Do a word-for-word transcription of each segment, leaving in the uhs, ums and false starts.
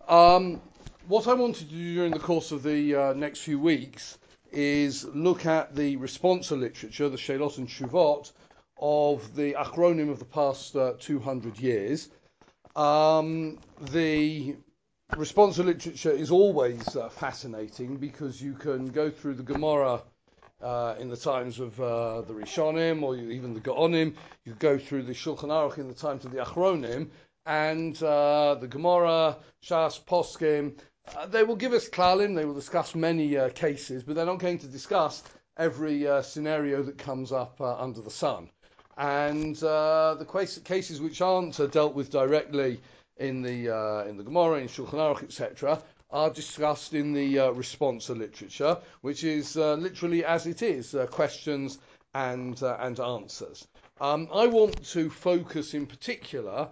Um, what I wanted to do during the course of the uh, next few weeks is look at the responsa literature, the Sheilot and Shuvot, of the Achronim of the past uh, two hundred years. Um, the responsa literature is always uh, fascinating because you can go through the Gemara uh, in the times of uh, the Rishonim or even the Gaonim. You go through the Shulchan Aruch in the times of the Achronim, and uh, the Gemara, Shas, Poskim. Uh, they will give us klalim. They will discuss many uh, cases, but they're not going to discuss every uh, scenario that comes up uh, under the sun. And uh, the cases which aren't uh, dealt with directly in the uh, in the Gemara, in Shulchan Aruch, et cetera, are discussed in the uh, responsa literature, which is uh, literally as it is, uh, questions and uh, and answers. Um, I want to focus in particular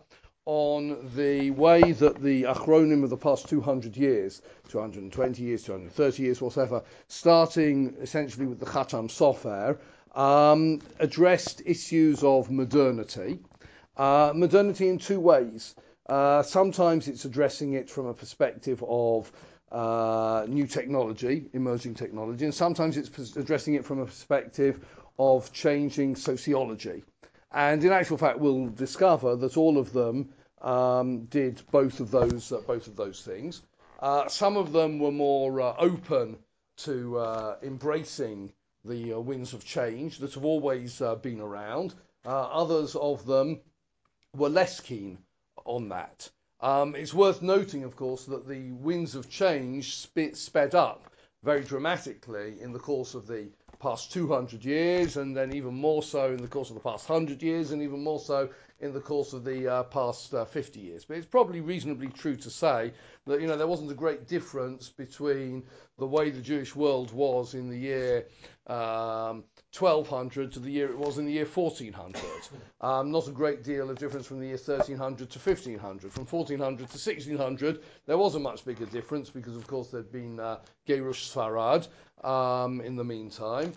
on the way that the Achronim of the past two hundred years, two hundred twenty years, two hundred thirty years, whatever, starting essentially with the Khatam Sofer, um, addressed issues of modernity. Uh, modernity in two ways. Uh, sometimes it's addressing it from a perspective of uh, new technology, emerging technology, and sometimes it's addressing it from a perspective of changing sociology. And in actual fact, we'll discover that all of them um, did both of those uh, both of those things. Uh, some of them were more uh, open to uh, embracing the uh, winds of change that have always uh, been around. Uh, others of them were less keen on that. Um, it's worth noting, of course, that the winds of change sp- sped up very dramatically in the course of the past two hundred years, and then even more so in the course of the past one hundred years, and even more so in the course of the uh, past uh, fifty years. But it's probably reasonably true to say that, you know, there wasn't a great difference between the way the Jewish world was in the year um, twelve hundred to the year it was in the year fourteen hundred. Um, not a great deal of difference from the year thirteen hundred to fifteen hundred. From fourteen hundred to sixteen hundred, there was a much bigger difference because, of course, there'd been uh, Gerush Sfarad um, in the meantime.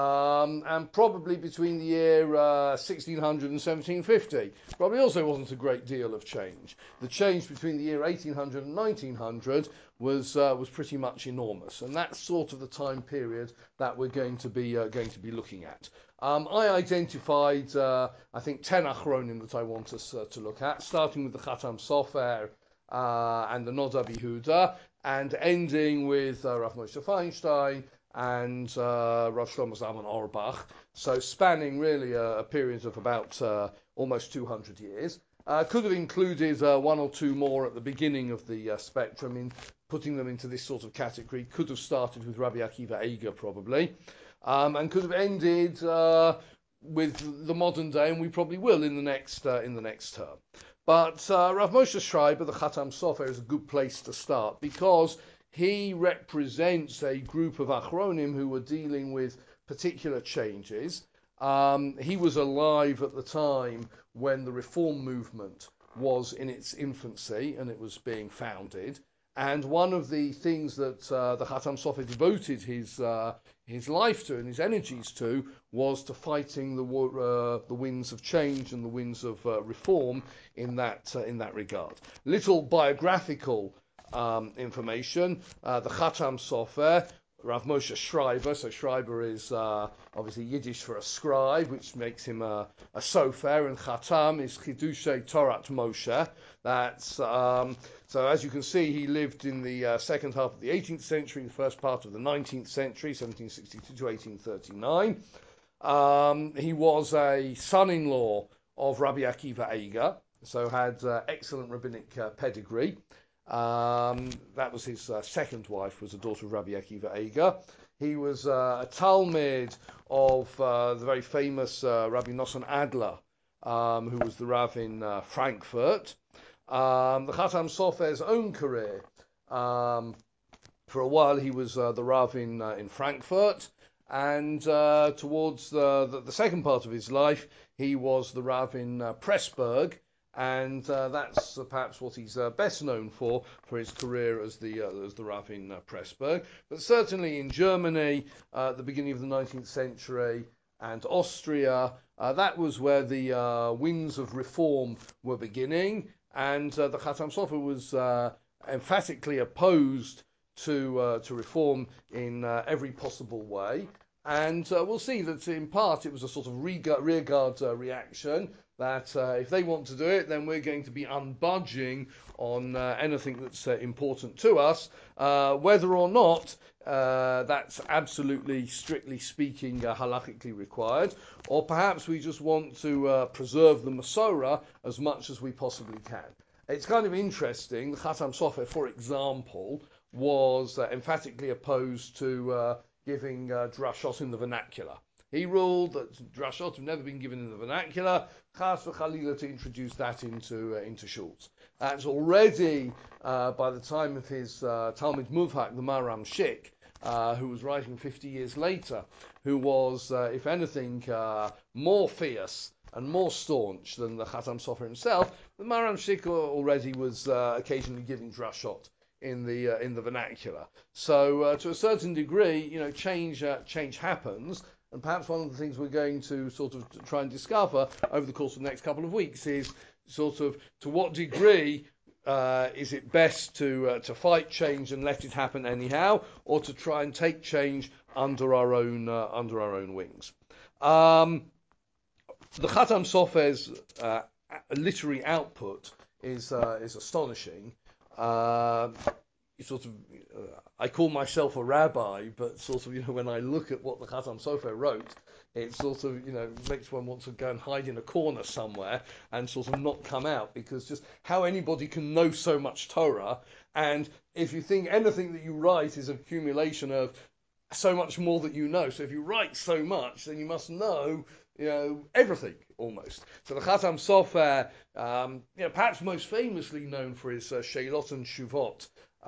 Um, and probably between the year uh, sixteen hundred and seventeen fifty, probably also wasn't a great deal of change. The change between the year eighteen hundred and nineteen hundred was uh, was pretty much enormous, and that's sort of the time period that we're going to be uh, going to be looking at. Um, I identified, uh, I think, ten achronim that I want us uh, to look at, starting with the Khatam Sofer uh, and the Noda B'Yehuda, and ending with uh, Rav Moshe Feinstein and uh, Rav Shlomo Zalman Auerbach, so spanning really a, a period of about uh, almost two hundred years. Uh, could have included uh, one or two more at the beginning of the uh, spectrum in putting them into this sort of category. Could have started with Rabbi Akiva Eiger probably, um, and could have ended uh, with the modern day, and we probably will in the next uh, in the next term. But uh, Rav Moshe Schreiber, the Khatam Sofer, is a good place to start because he represents a group of Achronim who were dealing with particular changes. Um, he was alive at the time when the Reform movement was in its infancy and it was being founded. And one of the things that uh, the Khatam Sofer devoted his uh, his life to and his energies to was to fighting the uh, the winds of change and the winds of uh, reform in that uh, in that regard. Little biographical Um, information. Uh, the Khatam Sofer, Rav Moshe Schreiber, so Schreiber is uh, obviously Yiddish for a scribe, which makes him a, a Sofer, and Khatam is Chidushay Torat Moshe. That's, um, so as you can see, he lived in the uh, second half of the eighteenth century, the first part of the nineteenth century, seventeen sixty-two to eighteen thirty-nine. Um, he was a son-in-law of Rabbi Akiva Eiger, so had uh, excellent rabbinic uh, pedigree. Um, that was his uh, second wife, was a daughter of Rabbi Akiva Eiger. He was uh, a Talmud of uh, the very famous uh, Rabbi Nosson Adler, um, who was the Rav in uh, Frankfurt. Um, the Khatam Sofer's own career, um, for a while he was uh, the Rav in, uh, in Frankfurt, and uh, towards the, the, the second part of his life, he was the Rav in uh, Pressburg. And uh, that's uh, perhaps what he's uh, best known for, for his career as the uh, as the Rav in uh, Pressburg. But certainly in Germany, uh, at the beginning of the nineteenth century, and Austria, uh, that was where the uh, winds of reform were beginning. And uh, the Khatam Sofer was uh, emphatically opposed to uh, to reform in uh, every possible way. And uh, we'll see that in part it was a sort of rearguard uh, reaction that uh, if they want to do it, then we're going to be unbudging on uh, anything that's uh, important to us, uh, whether or not uh, that's absolutely, strictly speaking, uh, halachically required, or perhaps we just want to uh, preserve the Masorah as much as we possibly can. It's kind of interesting. The Khatam Sofer, for example, was uh, emphatically opposed to uh, giving uh, drashot in the vernacular. He ruled that drashot have never been given in the vernacular, chas v'chalila, to introduce that into uh, into shuls. That's already, uh, by the time of his uh, Talmud Muvhak, the Maram Shik, uh, who was writing fifty years later, who was, uh, if anything, uh, more fierce and more staunch than the Khatam Sofer himself. The Maram Shik already was uh, occasionally giving drashot in the uh, in the vernacular. So uh, to a certain degree, you know, change uh, change happens, and perhaps one of the things we're going to sort of try and discover over the course of the next couple of weeks is sort of to what degree uh, is it best to uh, to fight change and let it happen anyhow, or to try and take change under our own uh, under our own wings. Um, the Khatam Sofer's uh, literary output is uh, is astonishing. Uh, sort of, uh, I call myself a rabbi, but sort of, you know, when I look at what the Khatam Sofer wrote, it sort of, you know, makes one want to go and hide in a corner somewhere and sort of not come out, because just how anybody can know so much Torah, and if you think anything that you write is an accumulation of so much more that you know. So if you write so much, then you must know, you know, everything almost. So the Khatam Sofer, um, you know, perhaps most famously known for his uh, Sheilot and Shuvot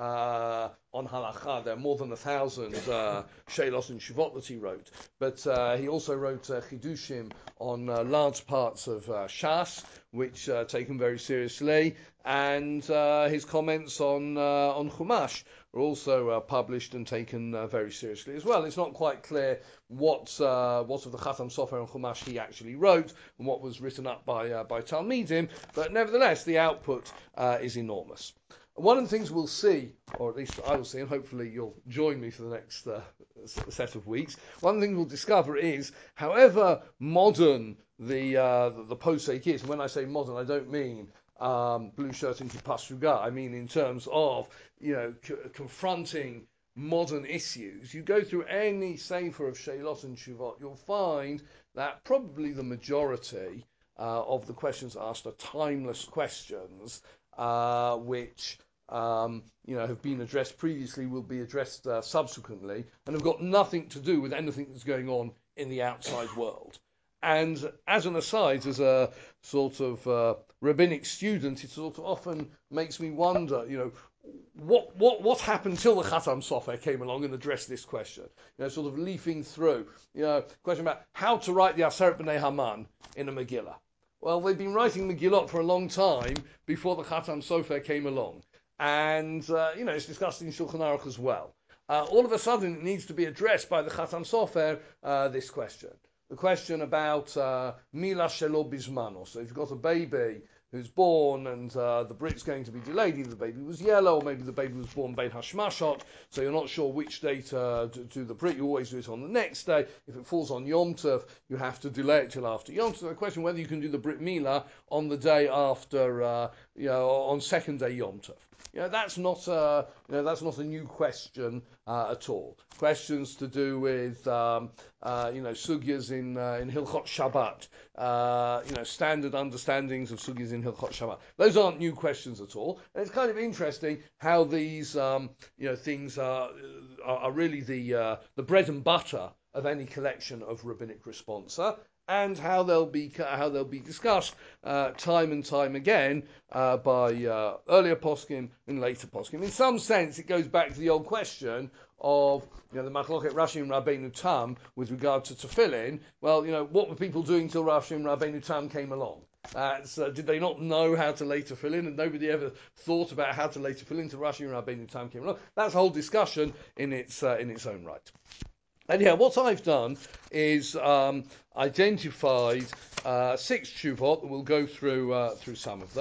uh, on Halacha. There are more than a thousand uh, Sheilot and Shuvot that he wrote. But uh, he also wrote uh, Chidushim on uh, large parts of uh, Shas, which are uh, taken very seriously, and uh, his comments on uh, on Chumash are also uh, published and taken uh, very seriously as well. It's not quite clear what uh, what of the Khatam Sofer and Chumash he actually wrote and what was written up by uh, by Talmidim, but nevertheless the output uh, is enormous. One of the things we'll see, or at least I will see, and hopefully you'll join me for the next uh, set of weeks, one thing we'll discover is, however modern the uh, the, the posek is, and when I say modern, I don't mean um, blue shirt into pasuga, I mean in terms of, you know, c- confronting modern issues. You go through any sefer of Sheilot and Shuvot, you'll find that probably the majority uh, of the questions asked are timeless questions, uh, which um, you know, have been addressed previously, will be addressed uh, subsequently, and have got nothing to do with anything that's going on in the outside world. And as an aside, as a sort of uh, rabbinic student, it sort of often makes me wonder, you know, what what what happened till the Khatam Sofer came along and addressed this question? You know, sort of leafing through, you know, question about how to write the Aseret B'nai Haman in a Megillah. Well, they've been writing Megillot for a long time before the Khatam Sofer came along. And, uh, you know, it's discussed in Shulchan Aruch as well. Uh, all of a sudden, it needs to be addressed by the Khatam Sofer, uh, this question. The question about uh, Mila Shelo Bizmano. So if you've got a baby who's born and uh, the Brit's going to be delayed, either the baby was yellow or maybe the baby was born Bein Hashmashot, so you're not sure which day to do the Brit, you always do it on the next day. If it falls on Yom Tov, you have to delay it till after Yom Tov. So the question whether you can do the Brit Milah on the day after, uh, you know, on second day Yom Tov. You know, that's not a, you know, that's not a new question uh, at all. Questions to do with, um, uh, you know, sugyas in uh, in Hilchot Shabbat, uh, you know, standard understandings of sugyas in Hilchot Shabbat. Those aren't new questions at all. And it's kind of interesting how these, um, you know, things are are, are really the uh, the bread and butter of any collection of rabbinic responsa, and how they'll be how they'll be discussed uh, time and time again uh, by uh, earlier poskim and later poskim. In some sense, it goes back to the old question of, you know, the Machloket Rashi and Rabbeinu Tam with regard to tefillin. Well, you know, what were people doing till Rashi and Rabbeinu Tam came along? Uh, so did they not know how to lay tefillin, and nobody ever thought about how to lay tefillin till Rashi and Rabbeinu Tam came along? That's a whole discussion in its uh, in its own right. Anyhow, what I've done is um, identified uh, six tshuvot. We'll go through uh, through some of them.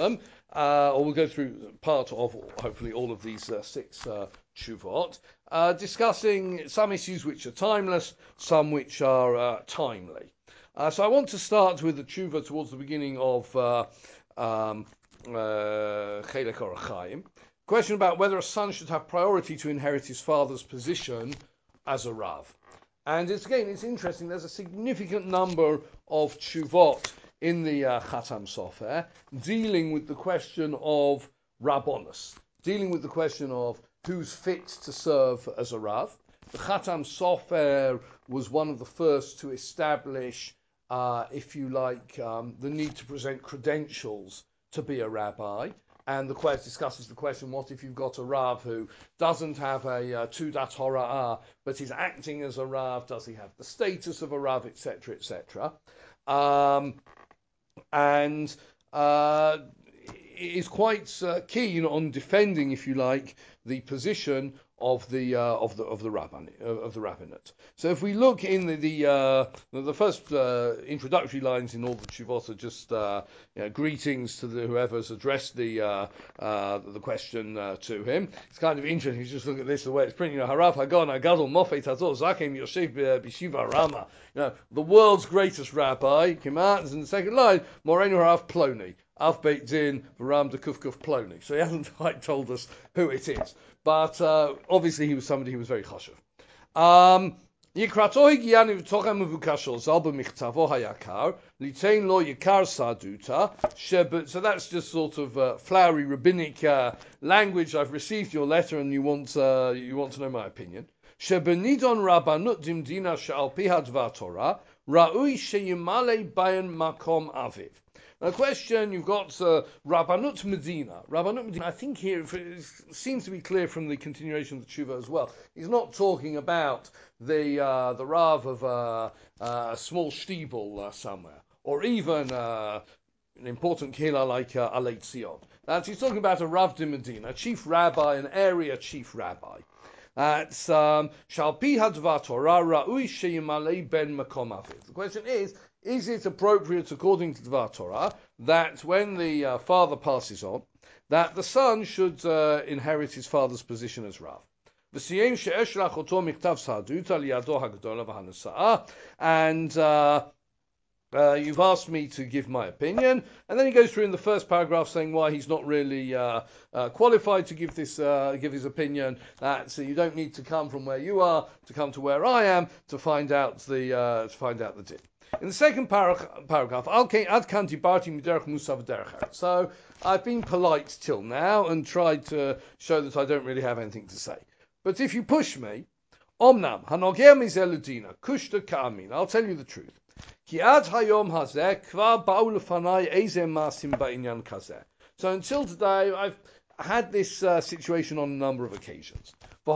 uh, or we'll go through part of, hopefully, all of these uh, six uh, tshuvot, uh, discussing some issues which are timeless, some which are uh, timely. Uh, so I want to start with the tshuva towards the beginning of uh, um, uh, Chelek Orach Chaim. Question about whether a son should have priority to inherit his father's position as a Rav. And it's, again, it's interesting, there's a significant number of tshuvot in the uh, Chatam Sofer dealing with the question of Rabbonos, dealing with the question of who's fit to serve as a Rav. The Chatam Sofer was one of the first to establish, uh, if you like, um, the need to present credentials to be a rabbi. And the question discusses the question: what if you've got a Rav who doesn't have a uh, Tudat Hora'ah, but is acting as a Rav? Does he have the status of a Rav, et cetera, et cetera? Um, and uh, is quite uh, keen on defending, if you like, the position of the uh, of the of the rabbin of the rabbinate. So if we look in the the, uh, the first uh, introductory lines in all the tshuvot are just uh, you know, greetings to the, whoever's addressed the uh, uh, the question uh, to him. It's kind of interesting. You just look at this the way it's printed. You know, Harav Hagon Agadol Mofet Hazor Zakim Yosef B'Shiva Rama. You know, the world's greatest rabbi. Commands in the second line. Morenu Harav Ploni. Av Beit Din Varam de Kufkuf Ploni. So he hasn't quite told us who it is. But uh, obviously he was somebody who was very chashuv. Um, Yikratohi Giani V'tochem Mevukashol Zalba Michtavo Hayakar Litain Lo Yikar Saduta. So that's just sort of uh, flowery rabbinic uh, language. I've received your letter and you want uh, you want to know my opinion. Shebenidon Rabbanut Dimdina Sha'al Pi Hadvar Torah Ra'ui Sheyimale Bayan Makom Aviv. Now, question, you've got uh, Rabbanut Medina. Rabbanut Medina, I think here, it seems to be clear from the continuation of the tshuva as well. He's not talking about the uh, the Rav of uh, uh, a small shtibel uh, somewhere, or even uh, an important kehillah like uh, Alei Tzion. That's, he's talking about a Rav de Medina, a chief rabbi, an area chief rabbi. That's Shalpi Hadvar Torah Ra'ui Sheyimalei Ben Makom Aviv. The question is, is it appropriate, according to Dvar Torah, that when the uh, father passes on, that the son should uh, inherit his father's position as Rav? And uh, uh, you've asked me to give my opinion, and then he goes through in the first paragraph saying why he's not really uh, uh, qualified to give this uh, give his opinion. That so you don't need to come from where you are to come to where I am to find out the uh, to find out the din. In the second par- paragraph, so I've been polite till now and tried to show that I don't really have anything to say. But if you push me, Omnam, Hanoger Mizeludina, Kushta Kamin, I'll tell you the truth. So until today, I've had this uh, situation on a number of occasions. And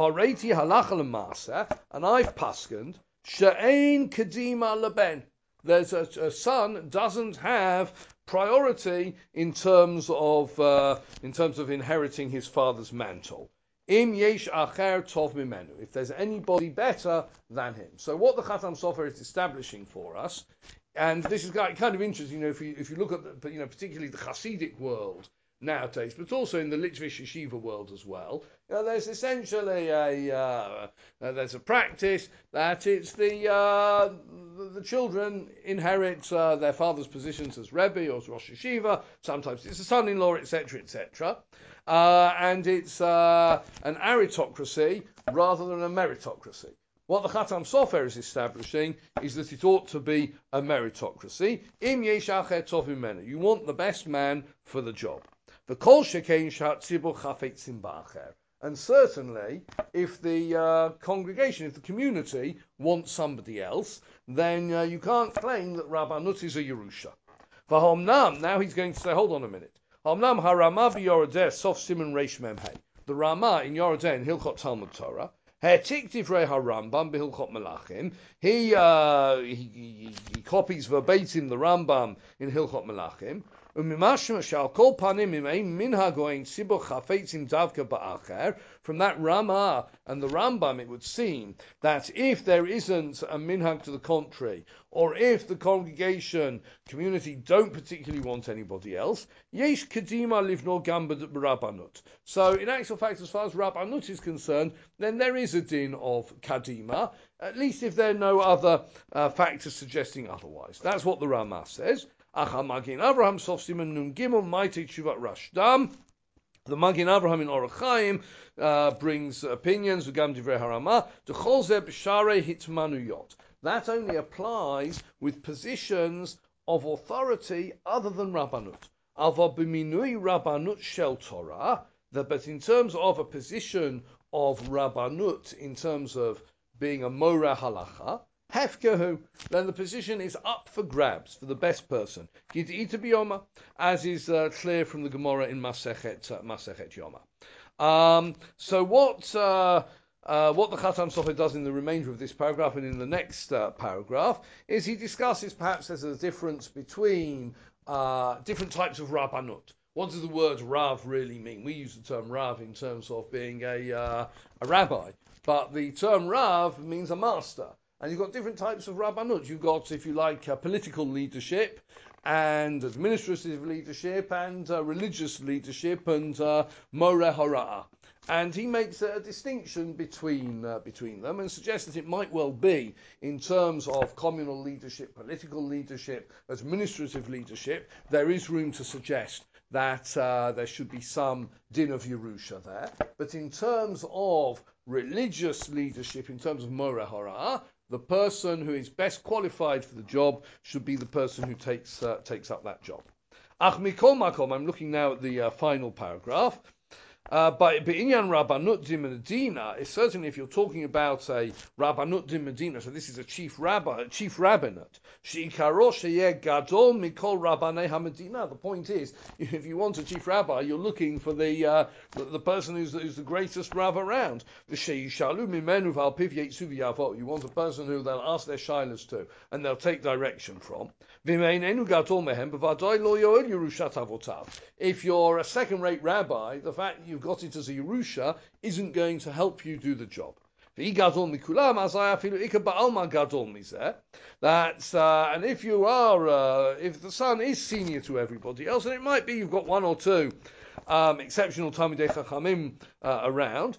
I've paskened, She'ein Kadima Leben. There's a, a son doesn't have priority in terms of uh, in terms of inheriting his father's mantle. Im yesh acher tov mimenu. If there's anybody better than him. So what the Chatam Sofer is establishing for us, and this is kind of interesting, you know, if you if you look at the, you know, particularly the Hasidic world nowadays, but also in the Litvish Yeshiva world as well. You know, there's essentially a uh, uh, there's a practice that it's the uh, the, the children inherit uh, their father's positions as Rebbe or as Rosh Yeshiva. Sometimes it's a son-in-law, et cetera, et cetera. Uh, and it's uh, an aritocracy rather than a meritocracy. What the Chatam Sofer is establishing is that it ought to be a meritocracy. Im yesh acher tov mimenu. You want the best man for the job. The kol shekein shatzibur chafetzim ba'acher. And certainly, if the uh, congregation, if the community wants somebody else, then uh, you can't claim that Rabbanut is a Yerusha. V'homnam, now he's going to say, hold on a minute. Homnam harama b'yoredeh sof siman reish mem hey. The Rama in Yoredeh in Hilchot Talmud Torah, He'tik divrei harambam b'Hilchot Melachim. He, uh, he, he, he copies verbatim the Rambam in Hilchot Melachim. From from that Ramah and the Rambam, it would seem that if there isn't a minhag to the contrary, or if the congregation, community don't particularly want anybody else, yesh kadima livno gamba rabbanut. So in actual fact, as far as rabbanut is concerned, then there is a din of kadima, at least if there are no other uh, factors suggesting otherwise. That's what the Ramah says. Achamagin Avraham sof siman nun gimel maite tshuvat rashdam. The Magin Avraham in Orach Chaim uh, brings opinions, V'gam divrei harama, D'chol zeh b'sharei hitmanuyot. That only applies with positions of authority other than Rabbanut. Ava b'minui Rabbanut shel Torah, but in terms of a position of Rabbanut, in terms of being a Mora Halacha, Hefkehu, then the position is up for grabs for the best person. Gid'ita b'yoma, as is uh, clear from the Gemara in Masechet uh, Masechet Yoma. Um, so what uh, uh, what the Khatam Sofer does in the remainder of this paragraph and in the next uh, paragraph is he discusses perhaps there's a difference between uh, different types of Rabbanut. What does the word Rav really mean? We use the term Rav in terms of being a uh, a rabbi, but the term Rav means a master. And you've got different types of Rabbanut. You've got, if you like, uh, political leadership and administrative leadership and uh, religious leadership and uh, Moreh Hora'ah. And he makes a distinction between uh, between them and suggests that it might well be, in terms of communal leadership, political leadership, administrative leadership, there is room to suggest that uh, there should be some din of Yerusha there. But in terms of religious leadership, in terms of Moreh Hora'ah, the person who is best qualified for the job should be the person who takes uh, takes up that job. Ach mikol makom, I'm looking now at the uh, final paragraph. Uh, but B'inyan Rabbanut Din Medina is certainly, if you're talking about a Rabbanut Din Medina, so this is a chief rabbi, a chief rabbinate. Sheikaro sheyeh gadol mikol Rabbanei HaMedina. The point is, if you want a chief rabbi, you're looking for the uh, the, the person who's, who's the greatest rav around. Sheishalu mimenu v'alpiv yetzu v'yavo. You want a person who they'll ask their shilas to and they'll take direction from. V'meinenu gadol mehem b'vadoi lo yoel Yerushat avotav. If you're a second-rate rabbi, the fact you you've got it as a Yerusha isn't going to help you do the job. That's uh, and if you are, uh, if the son is senior to everybody else, and it might be you've got one or two um, exceptional Talmidei Chachamim uh, around,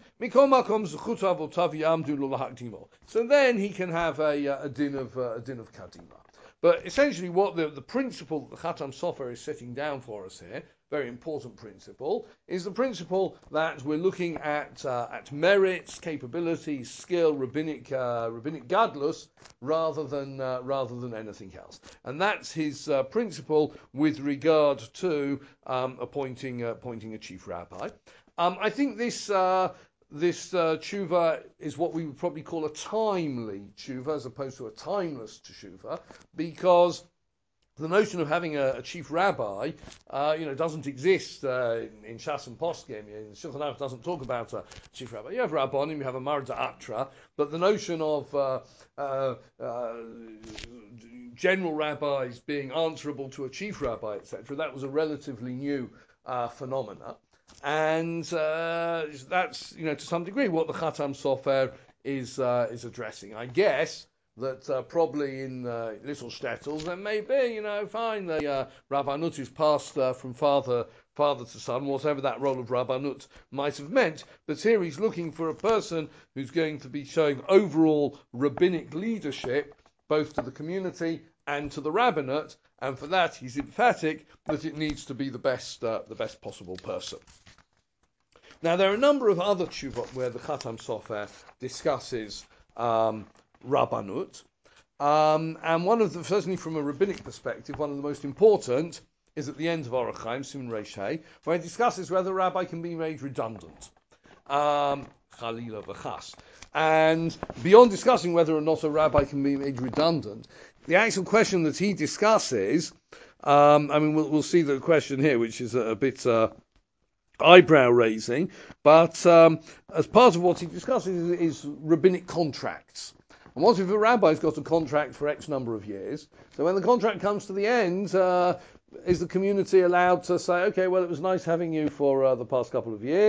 so then he can have a, a din of uh, a din of kadima. But essentially, what the, the principle that the Khatam Sofer is setting down for us here, very important principle, is the principle that we're looking at uh, at merits, capabilities, skill, rabbinic uh, rabbinic gadlus, rather than uh, rather than anything else. And that's his uh, principle with regard to um, appointing uh, appointing a chief rabbi. Um, I think this. Uh, This uh, tshuva is what we would probably call a timely tshuva as opposed to a timeless tshuva, because the notion of having a, a chief rabbi, uh, you know, doesn't exist uh, in, in Shas and Poskim. Shulchan Aruch doesn't talk about a chief rabbi. You have rabbanim, you have a marad atra, but the notion of uh, uh, uh, general rabbis being answerable to a chief rabbi, et cetera, that was a relatively new uh, phenomena. And uh, that's, you know, to some degree what the Khatam Sofer is uh, is addressing. I guess that uh, probably in uh, little shtetls there may be, you know, fine, the uh, Rabbanut is passed uh, from father father to son, whatever that role of Rabbanut might have meant. But here he's looking for a person who's going to be showing overall rabbinic leadership, both to the community and to the rabbinate, and for that he's emphatic that it needs to be the best uh, the best possible person. Now there are a number of other tshuvot where the Khatam Sofer discusses um, Rabbanut, um, and one of the, certainly from a rabbinic perspective, one of the most important is at the end of Orach Chaim, Siman Reish Hey, where he discusses whether a rabbi can be made redundant. Um, Chalila v'chas. And beyond discussing whether or not a rabbi can be made redundant, the actual question that he discusses, um, I mean, we'll, we'll see the question here, which is a, a bit uh, eyebrow-raising, but um, as part of what he discusses is, is rabbinic contracts. And what if a rabbi's got a contract for X number of years? So when the contract comes to the end, uh, is the community allowed to say, okay, well, it was nice having you for uh, the past couple of years,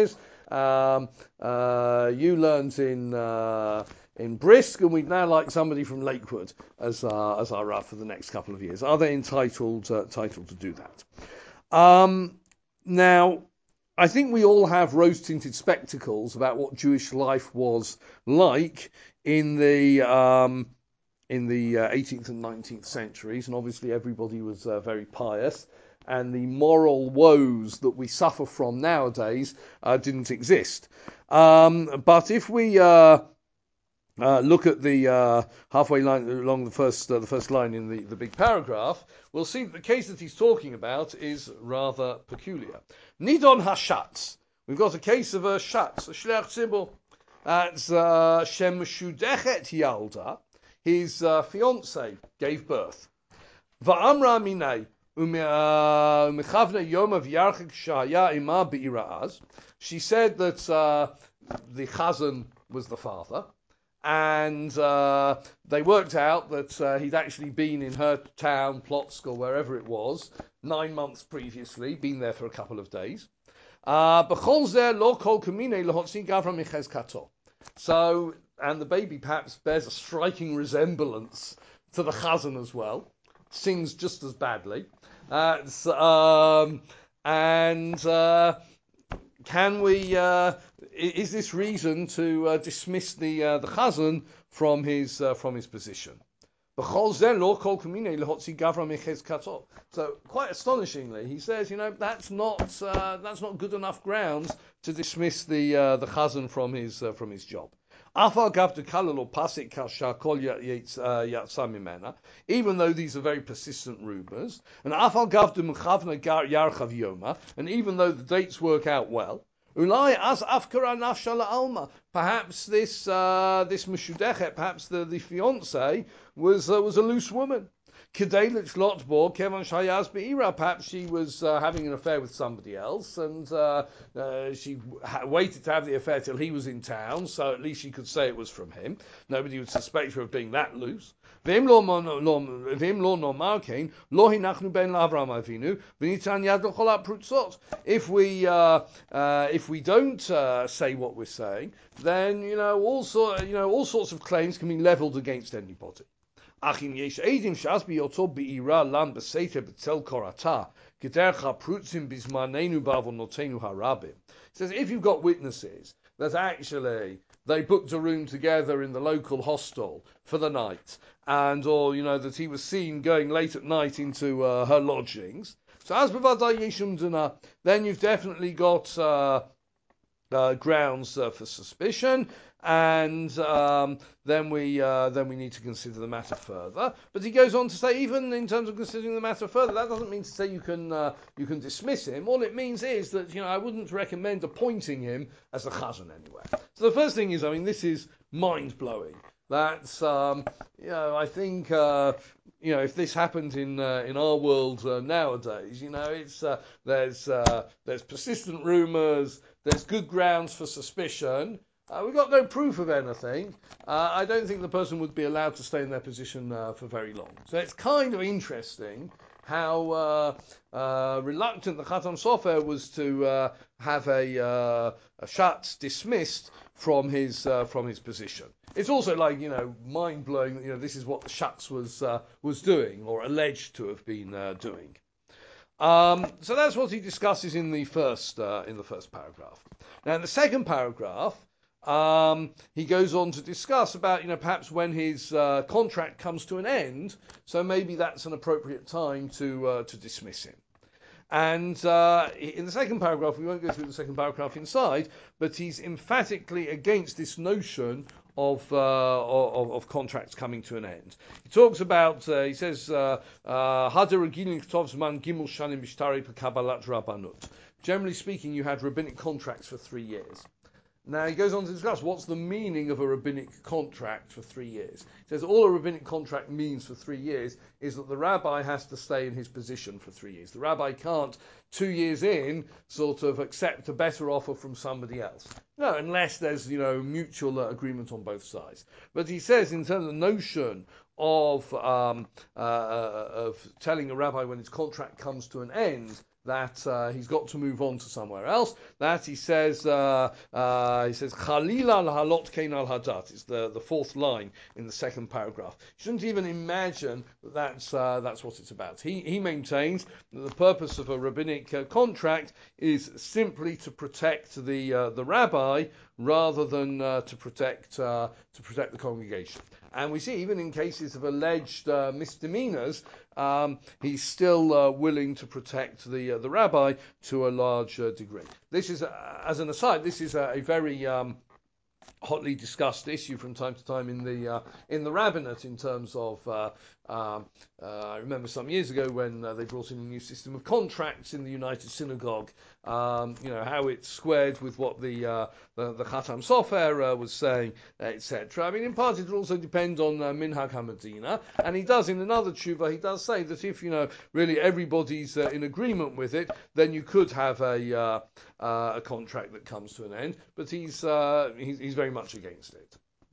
Um, uh, you learned in uh, in Brisk, and we'd now like somebody from Lakewood as our, as our Rav for the next couple of years. Are they entitled uh, entitled to do that? Um, now, I think we all have rose-tinted spectacles about what Jewish life was like in the um, in the uh, eighteenth and nineteenth centuries, and obviously everybody was uh, very pious, and the moral woes that we suffer from nowadays uh, didn't exist. Um, but if we uh, uh, look at the uh, halfway line along the first uh, the first line in the, the big paragraph, we'll see that the case that he's talking about is rather peculiar. Nidon Hashatz. We've got a case of a shatz, a shliach tzibur. That's uh, Shem Shudechet Yalda. His uh, fiancée gave birth. Va'amra minay umechavna yom of yarchik shaya ima be'iraaz. She said that uh, the chazan was the father, and uh, they worked out that uh, he'd actually been in her town, Plotsk, or wherever it was, nine months previously, been there for a couple of days. B'chol zeh lo kol kamine lahotzi gavra miches kato. So, and the baby perhaps bears a striking resemblance to the chazan as well. Sings just as badly. Uh, so, um, and uh, can we? Uh, is this reason to uh, dismiss the uh, the chazan from his uh, from his position? So, quite astonishingly, he says, you know, that's not uh, that's not good enough grounds to dismiss the uh, the chazan from his uh, from his job. Even though these are very persistent rumours, and and even though the dates work out well, perhaps this uh, this Meshudechet, perhaps the, the fiancée, was uh, was a loose woman. Perhaps she was uh, having an affair with somebody else, and uh, uh, she ha- waited to have the affair till he was in town, so at least she could say it was from him. Nobody would suspect her of being that loose. If we uh, uh, if we don't uh, say what we're saying, then you know all sort you know all sorts of claims can be levelled against anybody. He says, if you've got witnesses that actually they booked a room together in the local hostel for the night, and or you know that he was seen going late at night into uh, her lodgings, so as then you've definitely got uh, uh, grounds uh, for suspicion. And um, then we uh, then we need to consider the matter further. But he goes on to say, even in terms of considering the matter further, that doesn't mean to say you can uh, you can dismiss him. All it means is that you know I wouldn't recommend appointing him as a chazan anywhere. So the first thing is, I mean, this is mind blowing. That's um, you know I think uh, you know if this happened in uh, in our world uh, nowadays, you know it's uh, there's uh, there's persistent rumours, there's good grounds for suspicion. Uh, we've got no proof of anything. Uh, I don't think the person would be allowed to stay in their position uh, for very long. So it's kind of interesting how uh, uh, reluctant the Khatam Sofer was to uh, have a, uh, a shatz dismissed from his uh, from his position. It's also like you know mind blowing that you know this is what the shatz was uh, was doing or alleged to have been uh, doing. Um, so that's what he discusses in the first uh, in the first paragraph. Now in the second paragraph. Um, he goes on to discuss about, you know, perhaps when his uh, contract comes to an end, so maybe that's an appropriate time to uh, to dismiss him. And uh, in the second paragraph, we won't go through the second paragraph inside, but he's emphatically against this notion of uh, of, of contracts coming to an end. He talks about, uh, he says, generally speaking, you had rabbinic contracts for three years. Now he goes on to discuss what's the meaning of a rabbinic contract for three years. He says all a rabbinic contract means for three years is that the rabbi has to stay in his position for three years. The rabbi can't, two years in, sort of accept a better offer from somebody else. No, unless there's, you know, mutual uh, agreement on both sides. But he says in terms of the notion of um, uh, of telling a rabbi when his contract comes to an end that uh, he's got to move on to somewhere else. That he says, uh, uh, he says, Chalila halot kein al hadat. It's the, the fourth line in the second paragraph. You shouldn't even imagine that that's, uh, that's what it's about. He, he maintains that the purpose of a rabbinic uh, contract is simply to protect the uh, the rabbi rather than uh, to protect uh, to protect the congregation. And we see even in cases of alleged uh, misdemeanors, um, he's still uh, willing to protect the uh, the rabbi to a large uh, degree. This is, uh, as an aside, this is a, a very um, hotly discussed issue from time to time in the uh, in the rabbinate in terms of uh, um, uh, I remember some years ago when uh, they brought in a new system of contracts in the United Synagogue. Um, you know how it squared with what the uh, the, the Khatam Sofer uh, was saying, et cetera. I mean, in part it will also depend on uh, Minhag HaMedina, and he does in another tshuva. He does say that if you know really everybody's uh, in agreement with it, then you could have a uh, uh, a contract that comes to an end. But he's uh, he's, he's very much against it.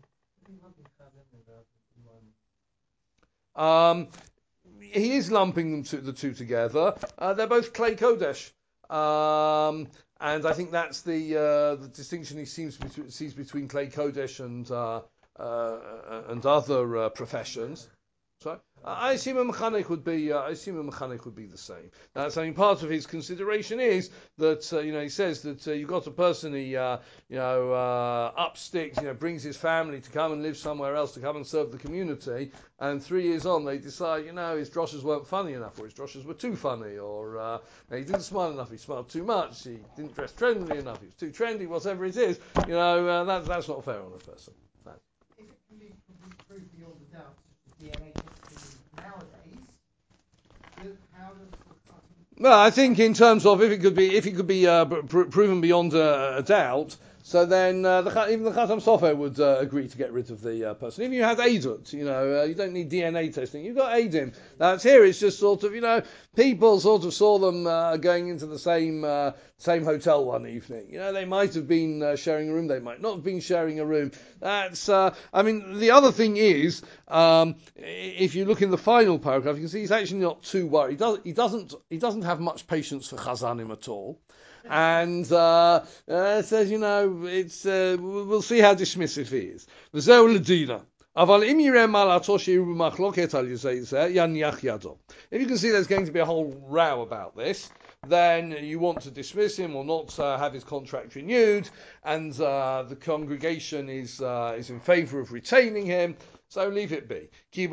Um, he is lumping them to, the two together. Uh, they're both Klei Kodesh. Um, and I think that's the uh, the distinction he seems to, sees between Klei Kodesh and uh, uh, and other uh, professions. Sorry? I assume a mechanic would be. Uh, I assume a mechanic would be the same. That's I mean, part of his consideration is that uh, you know he says that uh, you've got a person he uh, you know uh, up sticks, you know, brings his family to come and live somewhere else to come and serve the community, and three years on they decide you know his droshes weren't funny enough, or his droshes were too funny, or uh, he didn't smile enough, he smiled too much, he didn't dress trendily enough, he was too trendy, whatever it is, you know uh, that that's not fair on a person. No. If it can be proved beyond a doubt, D N A testing nowadays, how does the Well, I think in terms of if it could be if it could be uh, pr- proven beyond a, a doubt, so then uh, the, even the Khatam Sofer would uh, agree to get rid of the uh, person. If you had Eidut, you know, uh, you don't need D N A testing. You've got Eidim. That's here. It's just sort of, you know, people sort of saw them uh, going into the same uh, same hotel one evening. You know, they might have been uh, sharing a room. They might not have been sharing a room. That's. Uh, I mean, the other thing is, um, if you look in the final paragraph, you can see he's actually not too worried. He, does, he doesn't. He doesn't have much patience for Chazanim at all. And uh, uh, says, you know, it's uh, we'll see how dismissive he is. V'zeu l'dina. Aval im yireh malato she'yu b'machloket al yizeh yaniach yado. If you can see there's going to be a whole row about this, then you want to dismiss him or not uh, have his contract renewed, and uh, the congregation is uh, is in favour of retaining him. So leave it be. A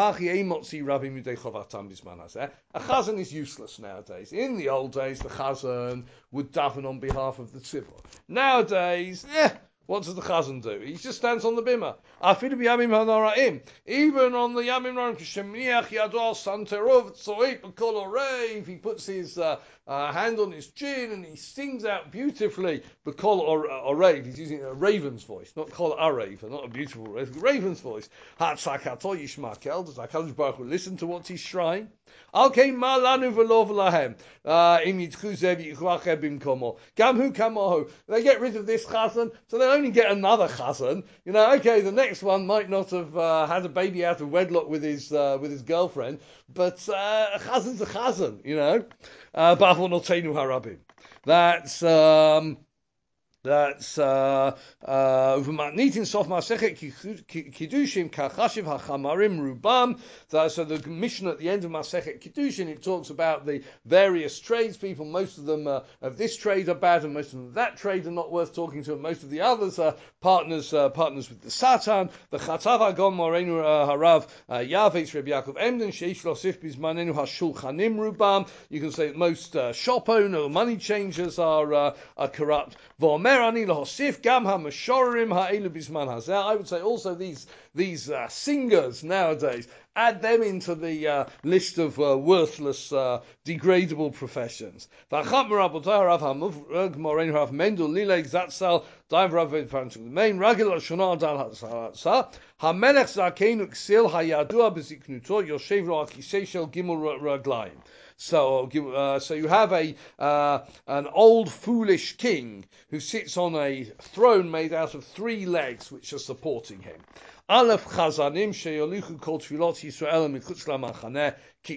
chazan is useless nowadays. In the old days, the chazan would daven on behalf of the tzibur. Nowadays, eh, what does the chazan do? He just stands on the bimah. Even on the Yamim Noraim, he puts his uh, uh, hand on his chin and he sings out beautifully. But kol orev, he's using a raven's voice, not kol arev, not a beautiful raven's voice. Hatzakato yishmakel. Does HaKadosh Baruch Hu listen to what he's shrine? Alkein malanu v'lo v'lahem. Im yitchu zev yichuach bimkomo. Gamhu kamohu. They get rid of this chazan, so they only get another chazan. You know, okay, the next one might not have uh, had a baby out of wedlock with his uh, with his girlfriend, but uh, a chazan's a chazan, you know. Ba'avonotenu harabim. That's um, that's uh uh Nitin Sof Masechet Kiddushin Kachashiv Hachamarim Rubam. So the mission at the end of Masechet Kiddushin, it talks about the various tradespeople. Most of them uh, of this trade are bad, and most of them of that trade are not worth talking to. And most of the others are partners uh, partners with the Satan. The Chatav Agom Morenu Harav Yavetz Reb Yaakov Emden Sheish Losif Bizmanenu Hashulchanim Rubam. You can say that most uh, shop owner, money changers are uh, are corrupt. I would say also these these uh, singers nowadays, add them into the uh, list of uh, worthless, uh, degradable professions. So, uh, so you have a uh, an old foolish king who sits on a throne made out of three legs which are supporting him. Aleph chazanim sheyolichu kol tefilot Yisrael michutz lamachaneh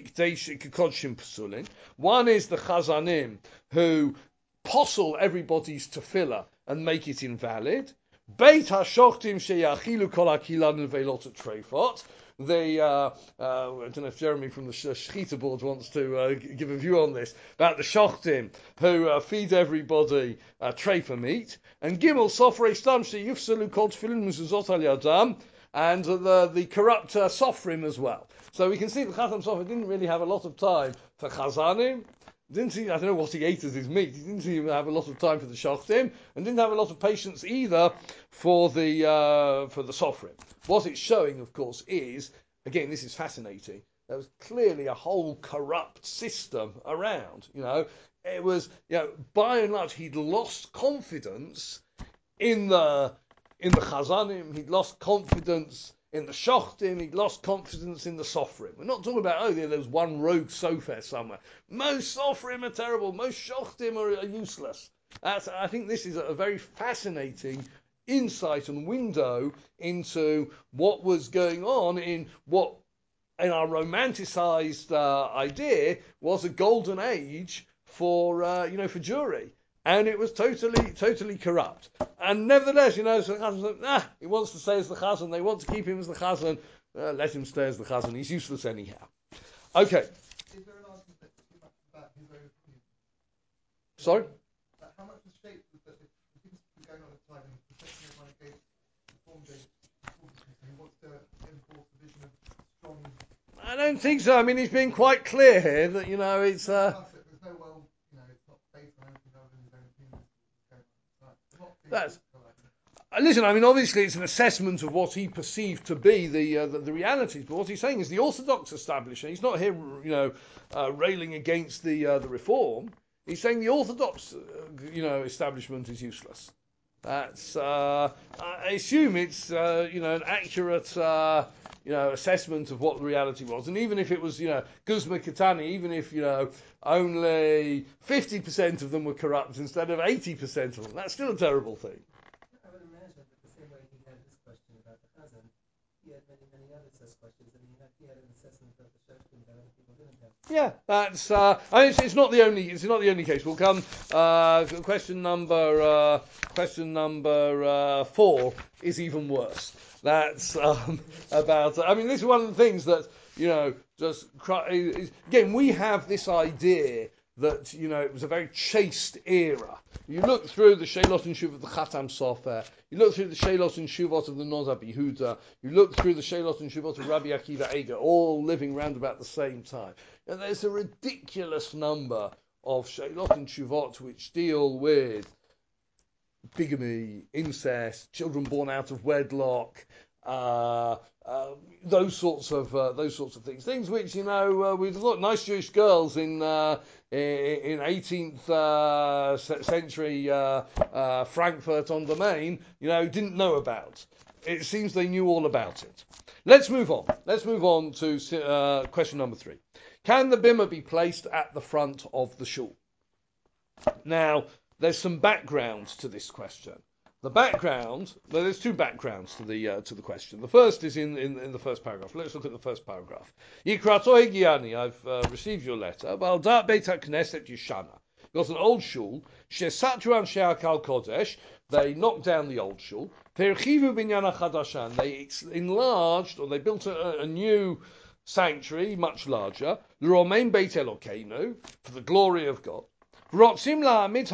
kikodesh psulin. One is the chazanim who postle everybody's tefillah and make it invalid. Beit hashochtim sheyachilu kol akilan ve'lot treifot. The uh, uh, I don't know if Jeremy from the Shechita board wants to uh, g- give a view on this about the shochtim who uh, feed everybody uh, treifa meat, and Gimel sofrei stam sheyufsalu kol tefillin mezuzot al yadam, and the the corrupt uh, sofrim as well. So we can see the Chatam Sofer didn't really have a lot of time for chazanim. Didn't seem, I don't know what he ate as his meat. He didn't seem to have a lot of time for the shochtim, and didn't have a lot of patience either for the uh, for the sofrim. What it's showing, of course, is, again, this is fascinating. There was clearly a whole corrupt system around. You know, it was, you know, by and large, he'd lost confidence in the in the chazanim. He'd lost confidence in the shochtim, he'd lost confidence in the sofrim. We're not talking about, oh, yeah, there was one rogue sofer somewhere. Most sofrim are terrible. Most shochtim are, are useless. That's, I think this is a very fascinating insight and window into what was going on in what, in our romanticized uh, idea, was a golden age for, uh, you know, for Jewry. And it was totally, totally corrupt. And nevertheless, you know, so the Chazan said, nah, he wants to stay as the Chazan. They want to keep him as the Chazan. Uh, let him stay as the Chazan. He's useless anyhow. Okay. Is there an argument that too much about his own opinion? Sorry? Like how much was shaped with the, the things going on at the time and protecting everyone against reform-based reformism? He wants to enforce the vision of strong... I don't think so. I mean, he's been quite clear here that, you know, it's... Uh, There's no, well, you know, it's not based on anything other than his own opinion. That's... Listen, I mean, obviously it's an assessment of what he perceived to be the, uh, the the realities, but what he's saying is the Orthodox establishment. He's not here, you know, uh, railing against the uh, the reform. He's saying the Orthodox, uh, you know, establishment is useless. That's uh, I assume it's uh, you know an accurate uh, you know assessment of what the reality was, and even if it was you know Guzma Katani, even if you know only fifty percent of them were corrupt instead of eighty percent of them, that's still a terrible thing. I would imagine that the same way he had this question about the Chazan, he had many, many other such questions, and he had, he had an assessment of the Shechtim that other people didn't have. Yeah, that's. Uh, I mean, it's, it's not the only. It's not the only case. We'll come. Uh, question number. Uh, question number uh, four is even worse. That's um, about. I mean, this is one of the things that you know. Just is, again, we have this idea that you know it was a very chaste era. You look through the Sheilot and Shuvot of the Chatam Sofer. You look through the Sheilot and Shuvot of the Nozab Yehuda. You look through the Sheilot and Shuvot of Rabbi Akiva Eger, all living round about the same time. And there's a ridiculous number of Sheilot and Shuvot which deal with bigamy, incest, children born out of wedlock, uh, uh, those sorts of uh, those sorts of things. Things which you know uh, we've got nice Jewish girls in uh, in eighteenth uh, century uh, uh, Frankfurt on the Main, you know, didn't know about. It seems they knew all about it. Let's move on. Let's move on to uh, question number three. Can the bimah be placed at the front of the shul? Now, there's some background to this question. The background, well, there's two backgrounds to the uh, to the question. The first is in, in, in the first paragraph. Let's look at the first paragraph. Yikrato Egiani, I've uh, received your letter. Baldat Beit HaKnesset Yeshana. Got an old shul. Shesatru Anshe Kal Kodesh. They knocked down the old shul. Perchivu Binyana Chadashan. They enlarged, or they built a, a new sanctuary, much larger. L'Romain Beit Elokeinu, for the glory of God. They want to have the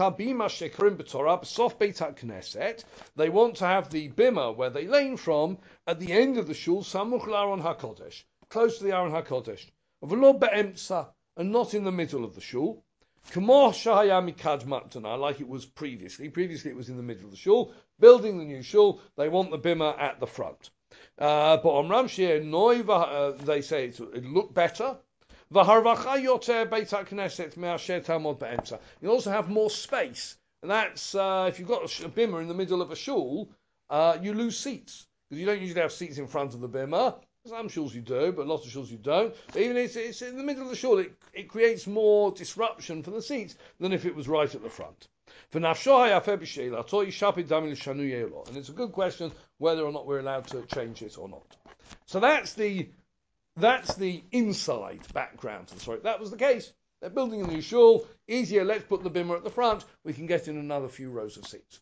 bimah where they lane from at the end of the shul, samuch l'Aron HaKodesh, close to the Aron HaKodesh, v'lo be'emtza, and not in the middle of the shul. K'mo shahaya mikad matana, like it was previously. Previously it was in the middle of the shul. Building the new shul, they want the bimah at the front. Uh, but on Ramshir Noi, uh, they say it look better. You also have more space, and that's uh, if you've got a bimah in the middle of a shul, uh, you lose seats because you don't usually have seats in front of the bimah. Some shuls you do, but lots of shuls you don't. But even if it's, it's in the middle of the shul, it, it creates more disruption for the seats than if it was right at the front. And it's a good question whether or not we're allowed to change it or not. So that's the that's the inside background to the story. That was the case. They're building a new shul. Easier, let's put the bimmer at the front. We can get in another few rows of seats.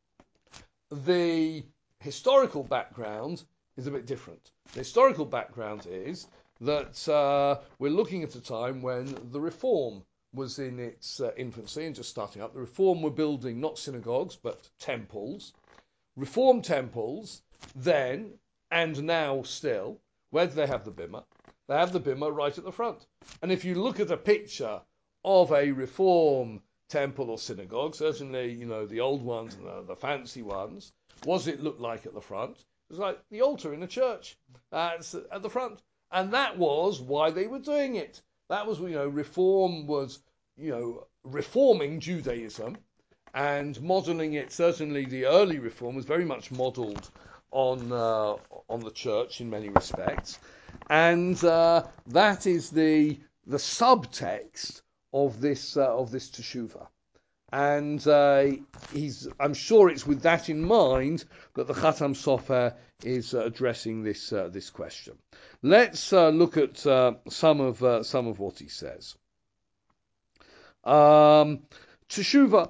The historical background is a bit different. The historical background is that uh, we're looking at a time when the Reform was in its uh, infancy and just starting up. The Reform were building not synagogues but temples. Reform temples then and now still, where do they have the bimmer? They have the bimmer right at the front. And if you look at a picture of a Reform temple or synagogue, certainly, you know, the old ones and the, the fancy ones, what does it look like at the front? It's like the altar in a church uh, at the front. And that was why they were doing it. That was, you know, Reform was, you know, reforming Judaism and modelling it. Certainly the early Reform was very much modelled on uh, on the church in many respects. And uh, that is the the subtext of this uh, of this teshuvah. And uh, he's, I'm sure it's with that in mind that the Khatam Sofer is uh, addressing this uh, this question. Let's uh, look at uh, some of uh, some of what he says. Um, Teshuvah.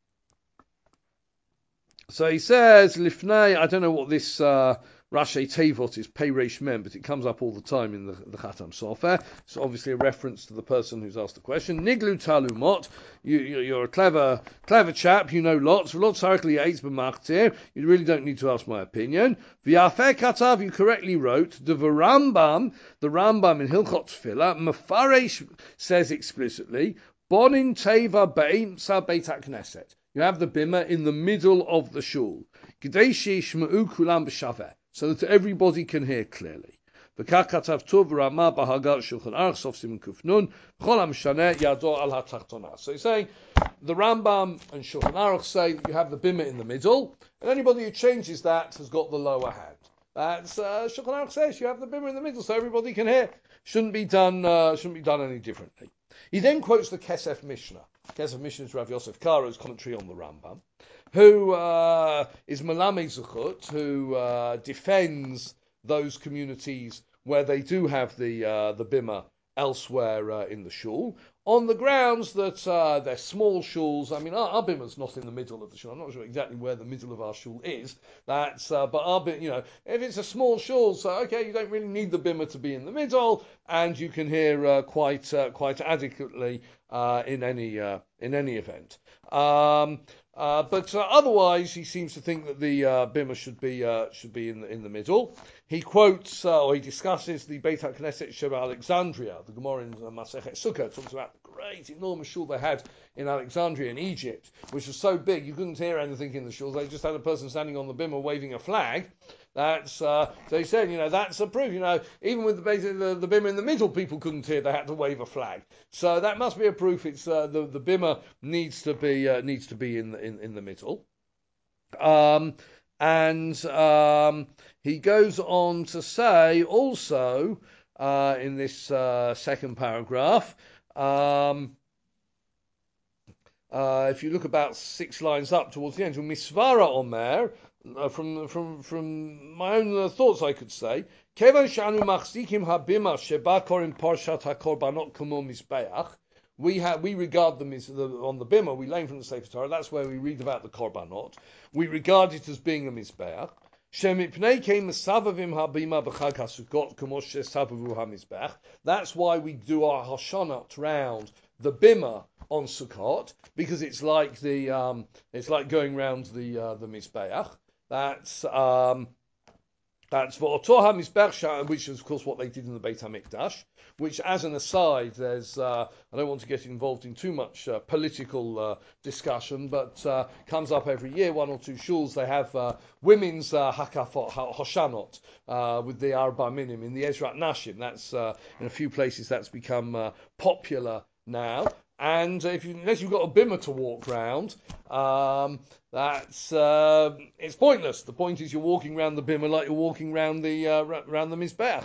So he says, Lifnei, I don't know what this uh, Rashi Tevot is, Pei Reish Mem, but it comes up all the time in the, the Khatam Sofer. It's obviously a reference to the person who's asked the question. Niglu Talumot, you, you, you're a clever clever chap, you know lots. Lots Harkli Eitz B'Machtir, you really don't need to ask my opinion. V'Yafeh Katav, you correctly wrote, the Rambam, the Rambam in Hilchot Tefillah, Mefaresh says explicitly, Bonin Teva Be'imsa Beit HaKnesset. You have the bimmer in the middle of the shul. So that everybody can hear clearly. So he's saying, the Rambam and Shulchan Aruch say that you have the bimmer in the middle, and anybody who changes that has got the lower hand. That's uh, Shulchan Aruch says you have the bimmer in the middle so everybody can hear. Shouldn't be done. Uh, shouldn't be done any differently. He then quotes the Kesef Mishnah. Kesef Mishnah is Rav Yosef Karo's commentary on the Rambam, who uh, is Malame Zuchut, who uh, defends those communities where they do have the uh, the bimmer elsewhere uh, in the shul, on the grounds that uh, they're small shuls. I mean, our, our bimmer's not in the middle of the shul. I'm not sure exactly where the middle of our shul is. That's, uh, but our, you know, if it's a small shul, so okay, you don't really need the bimmer to be in the middle, and you can hear uh, quite uh, quite adequately uh, in any uh, in any event. Um, Uh, but uh, otherwise, he seems to think that the uh, bimmer should be uh, should be in the, in the middle. He quotes uh, or he discusses the Beit HaKnesset Sheba Alexandria, the Gemara in uh, Masechet Sukkah, talks about the great enormous shul they had in Alexandria in Egypt, which was so big you couldn't hear anything in the shul. They just had a person standing on the bimmer waving a flag. That's uh, so he said, you know, that's a proof. You know, even with the the, the bimmer in the middle, people couldn't hear. They had to wave a flag. So that must be a proof. It's uh, the the bimmer needs to be uh, needs to be in the, in in the middle. Um, and um, he goes on to say also uh, in this uh, second paragraph. Um, Uh, if you look about six lines up towards the end, Misvara Omer, uh, from from from my own uh, thoughts, I could say, Kevan Shanu Machzikim Habima Sheba Korim Parshat HaKorbanot Kumo Mizbeach. We have we regard them as the, on the bimah. We learn from the Sefer Torah. That's where we read about the korbanot. We regard it as being a mizbeach. That's why we do our Hoshonot round the bimah on Sukkot, because it's like the um, it's like going round the uh, the mizbeach. That's um, that's for Otoha Mizbeach, which is of course what they did in the Beit HaMikdash. Which, as an aside, there's uh, I don't want to get involved in too much uh, political uh, discussion, but uh, comes up every year. One or two shuls they have uh, women's uh, hakafot hoshanot uh, with the Arba Minim in the Ezrat Nashim. That's uh, in a few places that's become uh, popular now. And if you, unless you've got a bimmer to walk round, um, that's uh, it's pointless. The point is you're walking round the bimmer like you're walking round the uh, round the mizbeach.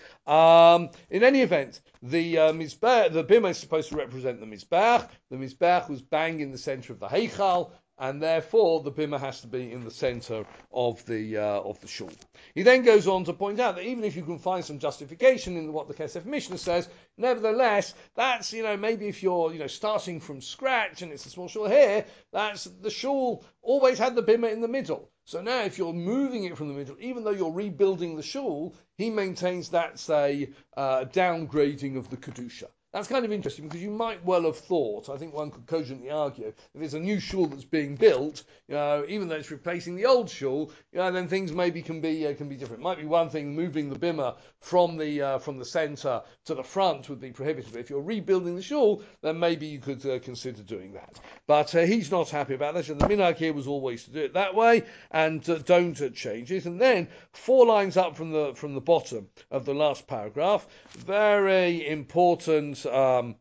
Um, in any event, the uh, mizbeach, the bimmer is supposed to represent the mizbeach. The mizbeach was bang in the centre of the heichal, and therefore the bimmer has to be in the centre of the uh, of the shul. He then goes on to point out that even if you can find some justification in what the Kesef Mishnah says, nevertheless, that's, you know, maybe if you're, you know, starting from scratch and it's a small shul here, that's the shul always had the bimmer in the middle. So now if you're moving it from the middle, even though you're rebuilding the shul, he maintains that's a uh, downgrading of the kedusha. That's kind of interesting because you might well have thought, I think one could cogently argue, if there's a new shul that's being built, you know, even though it's replacing the old shul, you know, then things maybe can be uh, can be different. It might be one thing moving the bimmer from the uh, from the centre to the front would be prohibited. But if you're rebuilding the shul, then maybe you could uh, consider doing that. But uh, he's not happy about that. So the minhag here was always to do it that way and uh, don't uh, change it. And then four lines up from the from the bottom of the last paragraph, very important Um,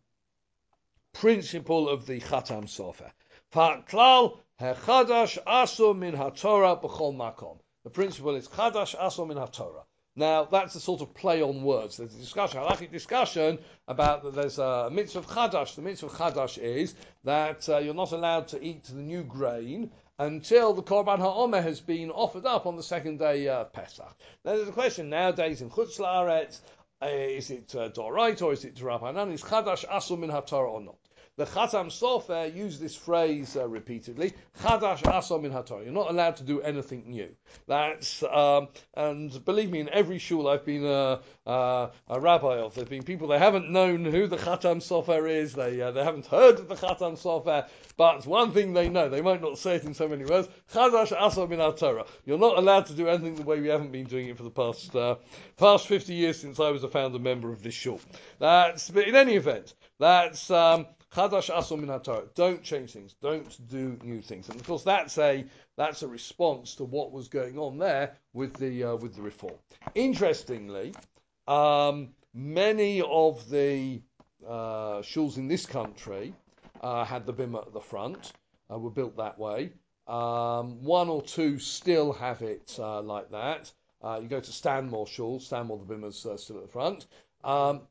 principle of the Chatam Sofer. Klal hechadash aso min haTorah b'chol makom. The principle is chadash aso min haTorah. Now that's a sort of play on words. There's a discussion, a halachic discussion about that. There's a mitzvah of chadash. The mitzvah of chadash is that uh, you're not allowed to eat the new grain until the Korban HaOmer has been offered up on the second day of uh, Pesach. Now there's a question nowadays in Chutz La'aretz. Uh, is it uh, Doraita or is it Rabbanan? Is Chadash Asul min HaTorah or not? The Chatam Sofer used this phrase uh, repeatedly. Chadash Asul min HaTorah. You're not allowed to do anything new. That's um, and believe me, in every shul I've been a, a, a rabbi of, there've been people they haven't known who the Chatam Sofer is. They uh, they haven't heard of the Chatam Sofer. But one thing they know, they might not say it in so many words. Chadash Asul min HaTorah. You're not allowed to do anything the way we haven't been doing it for the past uh, past fifty years since I was a founder member of this shul. That's, but in any event, that's um, Chadash Asul min HaTorah. Don't change things. Don't do new things. And of course, that's a that's a response to what was going on there with the uh, with the reform. Interestingly, um, many of the uh, shuls in this country uh, had the bimmer at the front. Uh, were built that way. Um, one or two still have it uh, like that. Uh, you go to Stanmore Shul. Stanmore, the bimmer's uh, still at the front. Um,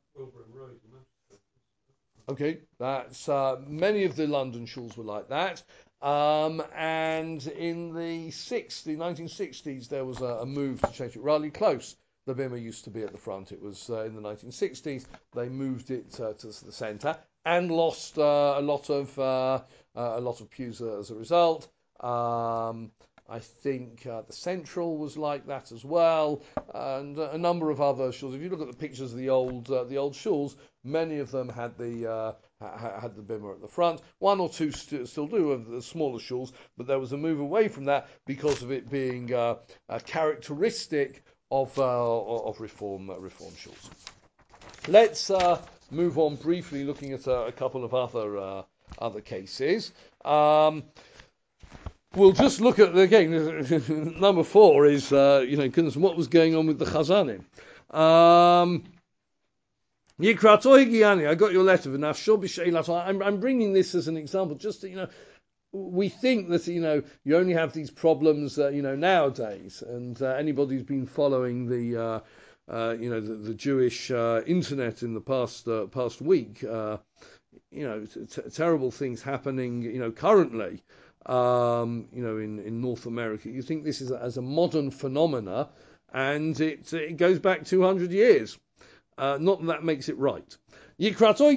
okay, that's uh, many of the London shuls were like that. Um, and in the sixties, nineteen sixties, there was a, a move to change it. Raleigh Close, the bimmer used to be at the front. It was uh, in the nineteen sixties. They moved it uh, to the centre and lost uh, a lot of uh, uh, a lot of pews uh, as a result. Um, I think uh, the Central was like that as well, and a number of other shuls. If you look at the pictures of the old uh, the old shuls, many of them had the uh, ha- had the bimmer at the front. One or two st- still do of the smaller shuls, but there was a move away from that because of it being uh, a characteristic of uh, of reform uh, reform shuls. Let's uh, move on briefly, looking at uh, a couple of other uh, other cases. Um, We'll just look at, again, number four is, uh, you know, goodness, what was going on with the Chazanim. Um, I got your letter. I'm, I'm bringing this as an example, just to, you know, we think that, you know, you only have these problems, uh, you know, nowadays, and uh, anybody who's been following the, uh, uh, you know, the, the Jewish uh, internet in the past uh, past week, uh, you know, t- terrible things happening, you know, currently. Um, you know, in, in North America, you think this is a, as a modern phenomena, and it it goes back two hundred years. Uh, not that that makes it right. This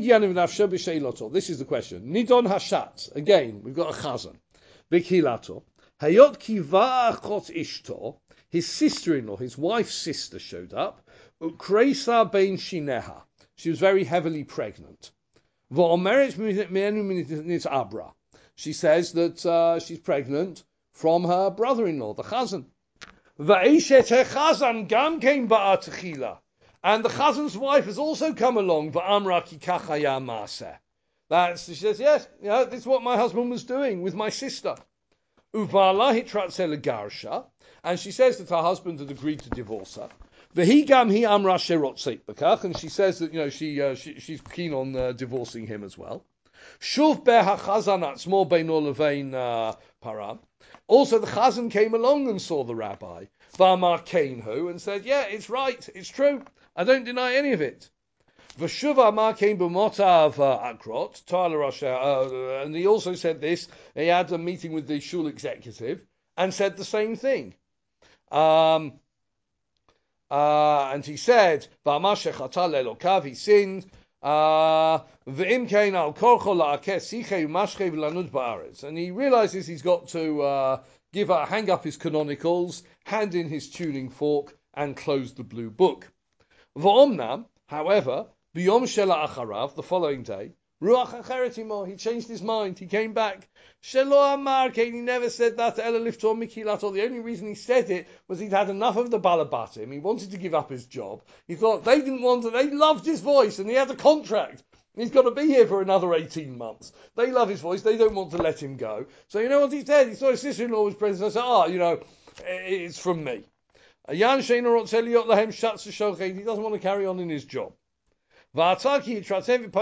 is the question. Nidon Hashatz. Again, we've got a chazan. V'kilato. Hayot kiva achot ishto. His sister-in-law, his wife's sister, showed up. Ukreisa bein shineha. She was very heavily pregnant. V'omeret me'enu nit abra. She says that uh, she's pregnant from her brother-in-law, the chazan. Va'eshet hechazan gam kein ba'at chila. And the chazan's wife has also come along. Va'amra ki kachaya maaseh. That's, she says, yes, you know, this is what my husband was doing with my sister. Uvala hitratze legarsha. And she says that her husband had agreed to divorce her. V'hi gam hi amra sherotzeit bekach. And she says that, you know, she, uh, she she's keen on uh, divorcing him as well. Shuv ber hachazan atzmo beino levein uh, para. Also, the chazan came along and saw the rabbi, V'amar Kainhu, and said, yeah, it's right, it's true. I don't deny any of it. V'shuv amar Kain b'motav akrot, Ta'ala Rasha, and he also said this, he had a meeting with the shul executive, and said the same thing. Um, uh, and he said, V'amar shechata le'elokav, he sinned, V'im kain al korcho la'akeh sichei u'mashchei v'lanud ba'aretz. And he realizes he's got to uh, give up, hang up his canonicals, hand in his tuning fork, and close the blue book. V'omnam, however, b'yom shela acharav, the following day, ruach acheret imo, he changed his mind, he came back. Shelo amar kain, he never said that, ela liftor mikilato. The only reason he said it was he'd had enough of the balabatim, he wanted to give up his job. He thought they didn't want to, they loved his voice, and he had a contract. He's got to be here for another eighteen months. They love his voice, they don't want to let him go. So you know what he said? He saw his sister-in-law was present, and said, ah, you know, it's from me. He doesn't want to carry on in his job. Now he's decided,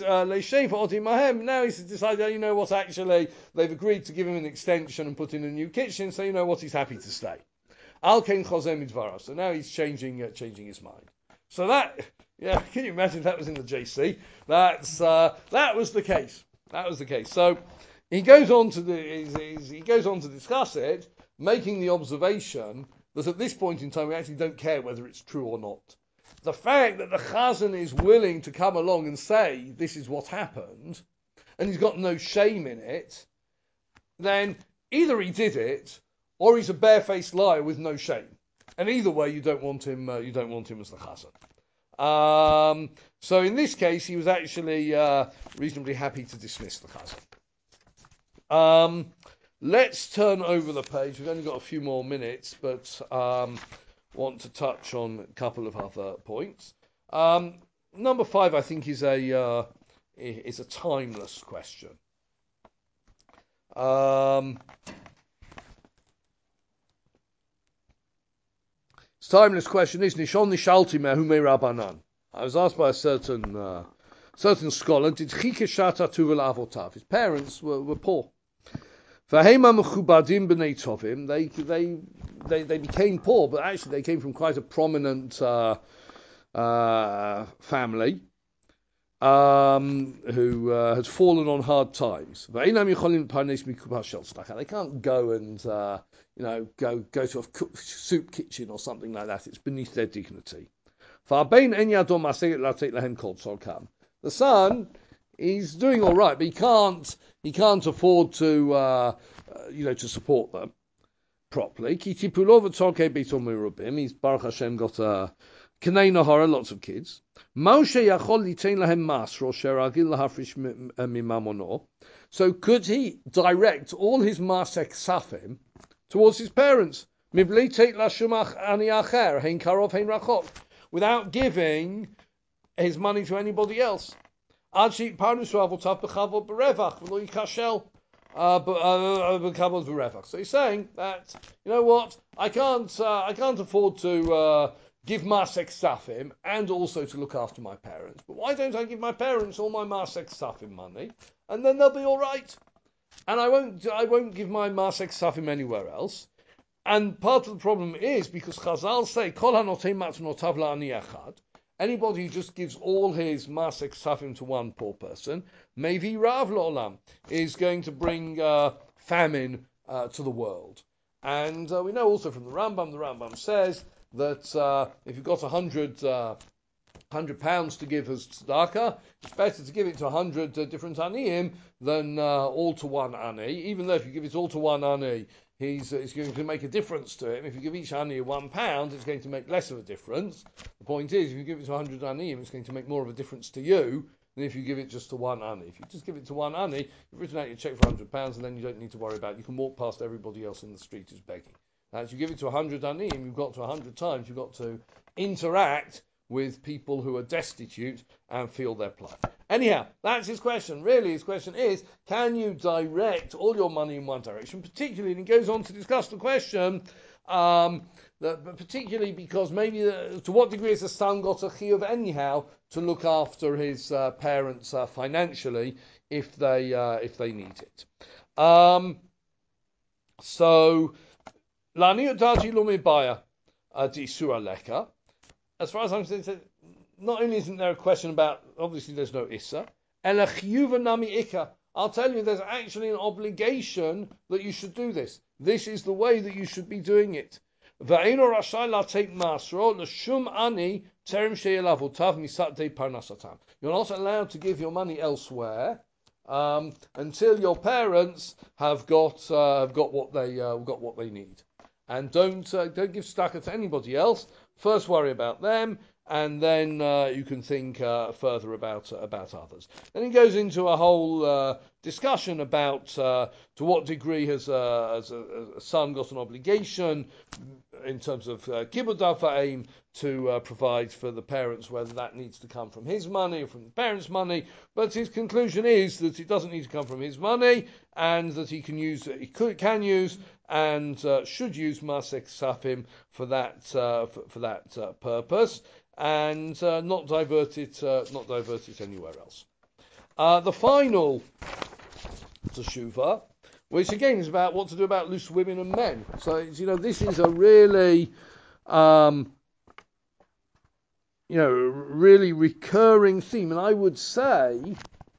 you know what, actually, they've agreed to give him an extension and put in a new kitchen, so you know what, he's happy to stay. So now he's changing uh, changing his mind. So that, yeah, can you imagine if that was in the J C? That's uh, that was the case. That was the case. So he goes on to the, he's, he's, he goes on to discuss it, making the observation that at this point in time we actually don't care whether it's true or not. The fact that the chazan is willing to come along and say this is what happened, and he's got no shame in it, then either he did it, or he's a barefaced liar with no shame. And either way, you don't want him. Uh, you don't want him as the chazan. Um, so in this case, he was actually uh, reasonably happy to dismiss the chazan. Um, let's turn over the page. We've only got a few more minutes, but. Um, want to touch on a couple of other points. Um, number five, I think, is a uh, is a timeless question. Um, it's a timeless question is Nishon Nishalti Mehume Rabbanan. I was asked by a certain uh, certain scholar, did Chikeshata Tuvel Avotav? His parents were, were poor. They, they, they, they became poor, but actually they came from quite a prominent uh, uh, family um, who uh, had fallen on hard times. They can't go and uh, you know go go to a cook, soup kitchen or something like that. It's beneath their dignity. The son, he's doing all right, but he can't he can't afford to uh, uh, you know to support them properly. He's Baruch Hashem got a Knei Nahara, lots of kids. So could he direct all his Masek Safim towards his parents without giving his money to anybody else? Uh, so he's saying that, you know what, I can't uh, I can't afford to uh, give Masek Safim and also to look after my parents. But why don't I give my parents all my Masek Safim money, and then they'll be all right? And I won't I won't give my Masek Safim anywhere else. And part of the problem is because Chazal say Kol hanotei matnotav la'ani echad. Anybody who just gives all his Masek Safim to one poor person, maybe Rav Lo'olam, is going to bring uh, famine uh, to the world. And uh, we know also from the Rambam, the Rambam says that uh, if you've got a hundred uh, hundred pounds to give as tzedakah, it's better to give it to a hundred uh, different aniyim than uh, all to one ani. Even though if you give it all to one ani, He's, uh, it's going to make a difference to him. If you give each ani one pound, it's going to make less of a difference. The point is, if you give it to one hundred aniyim, it's going to make more of a difference to you than if you give it just to one ani. If you just give it to one ani, you've written out your check for one hundred pounds, and then you don't need to worry about it. You can walk past everybody else in the street who's begging. Now, if you give it to one hundred aniyim, you've got to one hundred times, you've got to interact with people who are destitute and feel their plight. Anyhow, that's his question. Really, his question is, can you direct all your money in one direction? Particularly, and he goes on to discuss the question, um, that, but particularly because maybe the, to what degree has the son got a chiyuv anyhow to look after his uh, parents uh, financially if they uh, if they need it. Um, so, laniut daji lumibaya di surah leka. As far as I'm concerned, not only isn't there a question about, obviously there's no issa, I'll tell you, there's actually an obligation that you should do this. This is the way that you should be doing it. You're not allowed to give your money elsewhere um, until your parents have got uh, have got what they uh, got what they need. And don't uh, don't give tzedakah to anybody else. First worry about them, and then uh, you can think uh, further about uh, about others. Then he goes into a whole uh, discussion about uh, to what degree has, uh, has a, a son got an obligation in terms of kibbud dafa'im to uh, provide for the parents, whether that needs to come from his money or from the parents' money. But his conclusion is that it doesn't need to come from his money, and that he can use he could, can use and uh, should use masek safim for that uh, for, for that uh, purpose, and uh, not divert it uh, not divert it anywhere else. Uh, the final teshuvah, which again is about what to do about loose women and men. So you know this is a really um, you know really recurring theme, and I would say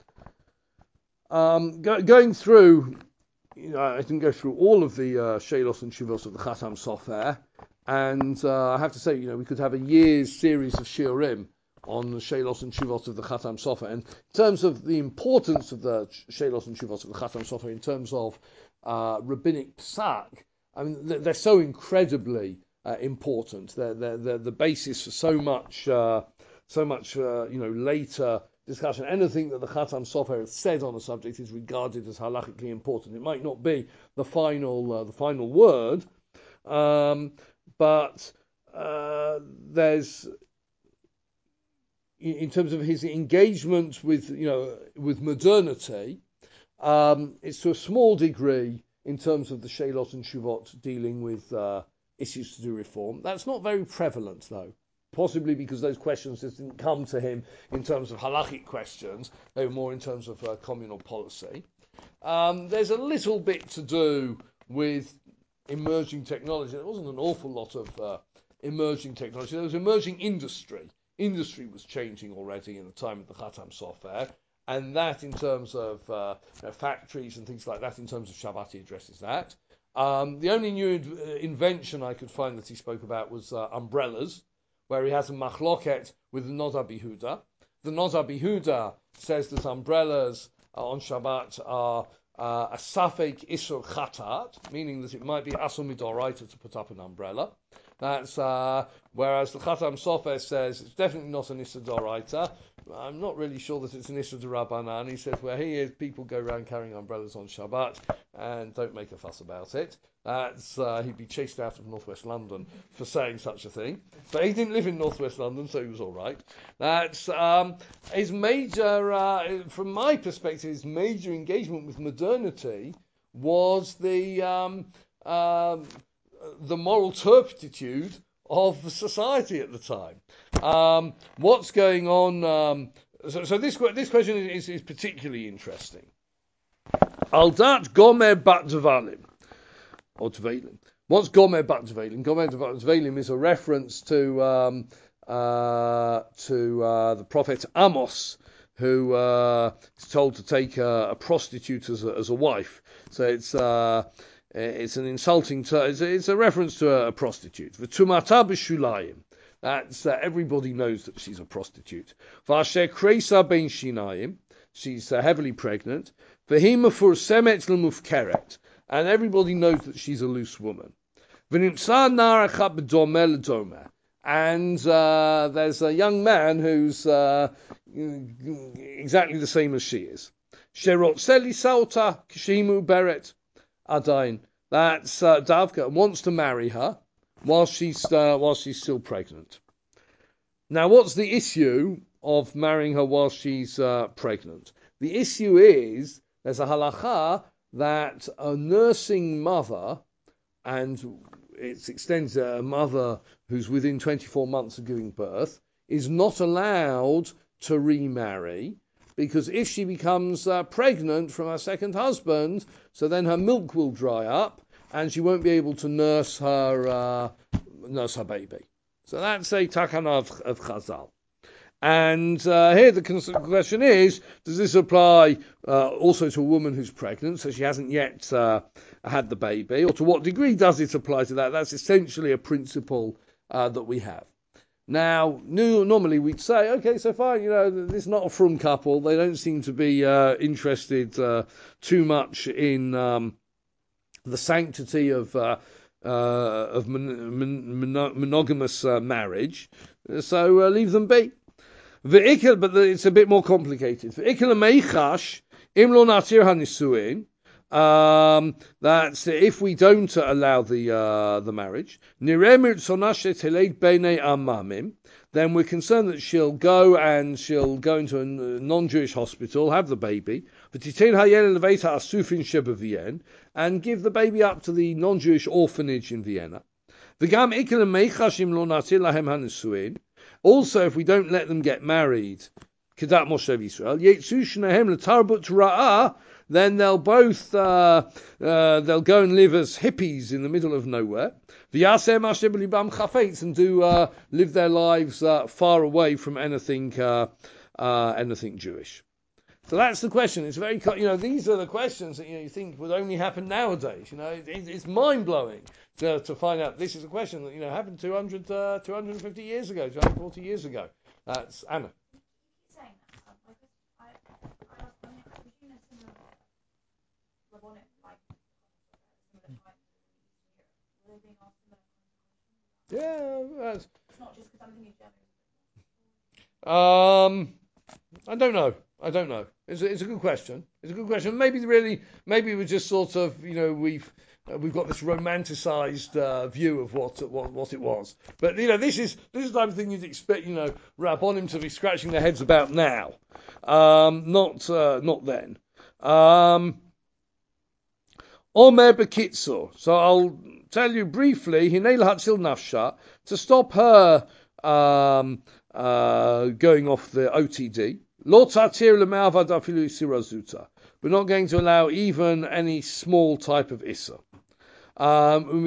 um, go, going through. You know, I didn't go through all of the uh, Shelos and Shuvos of the Chatam Sofer, and uh, I have to say, you know, we could have a year's series of Shiurim on the Shelos and Shuvos of the Chatam Sofer. And in terms of the importance of the Shelos and Shuvos of the Chatam Sofer, in terms of uh, rabbinic psak, I mean, they're so incredibly uh, important. They're, they're, they're the basis for so much, uh, so much, uh, you know, later discussion. Anything that the Chatam Sofer has said on a subject is regarded as halachically important. It might not be the final, uh, the final word, um, but uh, there's, in terms of his engagement with, you know, with modernity, um, it's to a small degree in terms of the Sheilot and Shuvot dealing with uh, issues to do reform. That's not very prevalent, though. Possibly because those questions just didn't come to him in terms of halachic questions. They were more in terms of uh, communal policy. Um, there's a little bit to do with emerging technology. There wasn't an awful lot of uh, emerging technology. There was emerging industry. Industry was changing already in the time of the Chatam Sofer. And that in terms of uh, you know, factories and things like that, in terms of Shabbat, he addresses that. Um, the only new in- invention I could find that he spoke about was uh, umbrellas, where he has a machloket with the Nozar Bihuda. The Nozar Bihuda says that umbrellas uh, on Shabbat are uh, a safek isur chatat, meaning that it might be asur midoraita to put up an umbrella. That's uh, whereas the Chatam Sofer says it's definitely not an isur doraita. I'm not really sure that it's an isur d'Rabbanan. He says where he is, people go around carrying umbrellas on Shabbat and don't make a fuss about it. That's uh, he'd be chased out of Northwest London for saying such a thing. But he didn't live in Northwest London, so he was all right. That's um, his major, uh, from my perspective, his major engagement with modernity was the um, um, the moral turpitude of society at the time. Um, what's going on? Um, so, so this this question is, is particularly interesting. Aldat Gomer Bat Dvalim. Or Dvalim. What's Gomer Bat Dvalim? Gomer Bat Dvalim is a reference to um, uh, to uh, the prophet Amos, who uh, is told to take a, a prostitute as a, as a wife. So it's uh, it's an insulting term. It's, it's a reference to a, a prostitute. V'tumata b'shulayim. That's uh, everybody knows that she's a prostitute. V'asher kreisa ben shinayim. She's uh, heavily pregnant. V'hi mefursemet l'mufkeret. And everybody knows that she's a loose woman. And uh, there's a young man who's uh, exactly the same as she is. Adain. That's uh, Davka wants to marry her while she's uh, while she's still pregnant. Now, what's the issue of marrying her while she's uh, pregnant? The issue is there's a halacha that a nursing mother, and it extends to a mother who's within twenty-four months of giving birth, is not allowed to remarry because if she becomes uh, pregnant from her second husband, so then her milk will dry up, and she won't be able to nurse her uh, nurse her baby. So that's a takana of, of Chazal. And uh, here the question is, does this apply uh, also to a woman who's pregnant, so she hasn't yet uh, had the baby, or to what degree does it apply to that? That's essentially a principle uh, that we have. Now, new, normally we'd say, okay, so fine, you know, this is not a frum couple. They don't seem to be uh, interested uh, too much in um, the sanctity of uh, uh, of mon- mon- mon- monogamous uh, marriage, so uh, leave them be. Ve'ikel, but it's a bit more complicated. Ve'ikel meichash im lo natir hanisuin. Um, that's if we don't allow the uh, the marriage. Niremir tzonashet heled beinei amamim. Then we're concerned that she'll go and she'll go into a non-Jewish hospital, have the baby, v'titain hayel leveita asufin shebevien, and give the baby up to the non-Jewish orphanage in Vienna. V'gam ikel meichash im lo natir lahem hanisuin. Also, if we don't let them get married, Kedat Moshe Yisrael, Yetzu Shnehem L'Tarbut Ra'ah, then they'll both uh, uh, they'll go and live as hippies in the middle of nowhere. V'yaseh Moshe B'libam Chafetz, and do uh, live their lives uh, far away from anything uh, uh, anything Jewish. So that's the question. It's very, you know, these are the questions that you know you think would only happen nowadays. You know, it, it's mind blowing to, to find out this is a question that you know happened two hundred, uh, two hundred fifty years ago, two hundred forty years ago. That's Anna. Saying that, um, like, I, I, I mean, I presume there's similar Rabbonic, like, similar times in Eastern Europe. Were they being asked similar kinds of questions? Yeah, that's, It's not just because I'm thinking Germany. um, I don't know. I don't know. It's a, it's a good question. It's a good question. Maybe really, maybe we just sort of, you know, we've uh, we've got this romanticized uh, view of what, what what it was. But you know, this is this is the type of thing you'd expect, you know, Rabbonim to be scratching their heads about now, um, not uh, not then. Um, Omer Bekitzur. So I'll tell you briefly. Hinei lahatzil nafsha, to stop her um, uh, going off the O T D. Lo tatir le'me'avad afilu sirazuta. We're not going to allow even any small type of issa. Um, the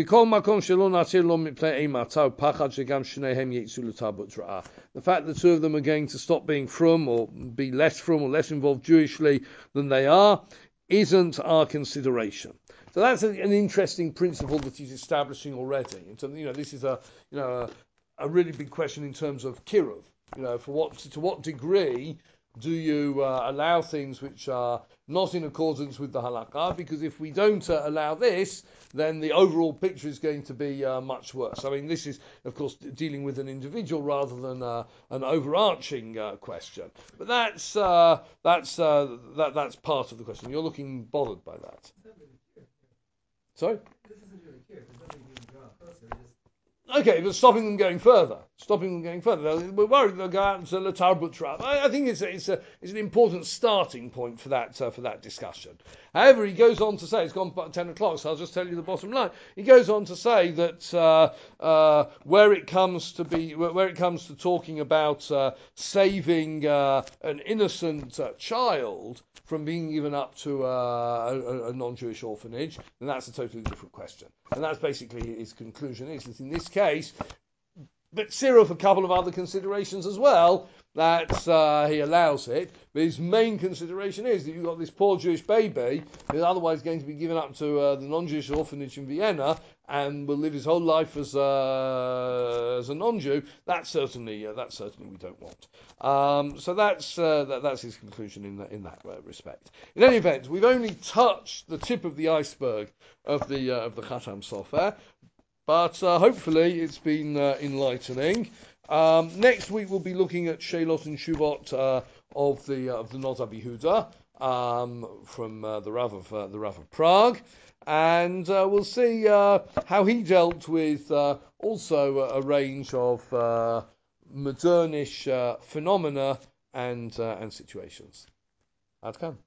fact that two of them are going to stop being from or be less from or less involved Jewishly than they are isn't our consideration. So that's a, an interesting principle that he's establishing already. And so, you know, this is a you know a, a really big question in terms of kiruv. You know, for what to what degree do you uh, allow things which are not in accordance with the halakha? Because if we don't uh, allow this, then the overall picture is going to be uh, much worse. I mean, this is, of course, dealing with an individual rather than uh, an overarching uh, question. But that's uh, that's uh, that that's part of the question. You're looking bothered by that. It's not really clear. Sorry? This isn't really clear. There's nothing being drawn closer. Just Okay, but stopping them going further, stopping them going further. We're worried they'll go out into Latar Butrab. I, I think it's a, it's a it's an important starting point for that uh, for that discussion. However, he goes on to say it's gone about ten o'clock, so I'll just tell you the bottom line. He goes on to say that uh, uh, where it comes to be where it comes to talking about uh, saving uh, an innocent uh, child from being given up to uh, a, a non-Jewish orphanage, then that's a totally different question. And that's basically his conclusion is that in this case, but Cyril for a couple of other considerations as well, that uh, he allows it. But his main consideration is that you've got this poor Jewish baby who's otherwise going to be given up to uh, the non-Jewish orphanage in Vienna and will live his whole life as, uh, as a non-Jew. That certainly, uh, that certainly we don't want. Um, so that's uh, that, that's his conclusion in that in that uh, respect. In any event, we've only touched the tip of the iceberg of the uh, of the Khatam Sofer. But uh, hopefully it's been uh, enlightening. Um, next week we'll be looking at Shelot and Shuvot uh, of the uh, of the Noda B'Yehuda um, from uh, the Rav of uh, the Rav of Prague, and uh, we'll see uh, how he dealt with uh, also a, a range of uh, modernish uh, phenomena and uh, and situations. Adkan.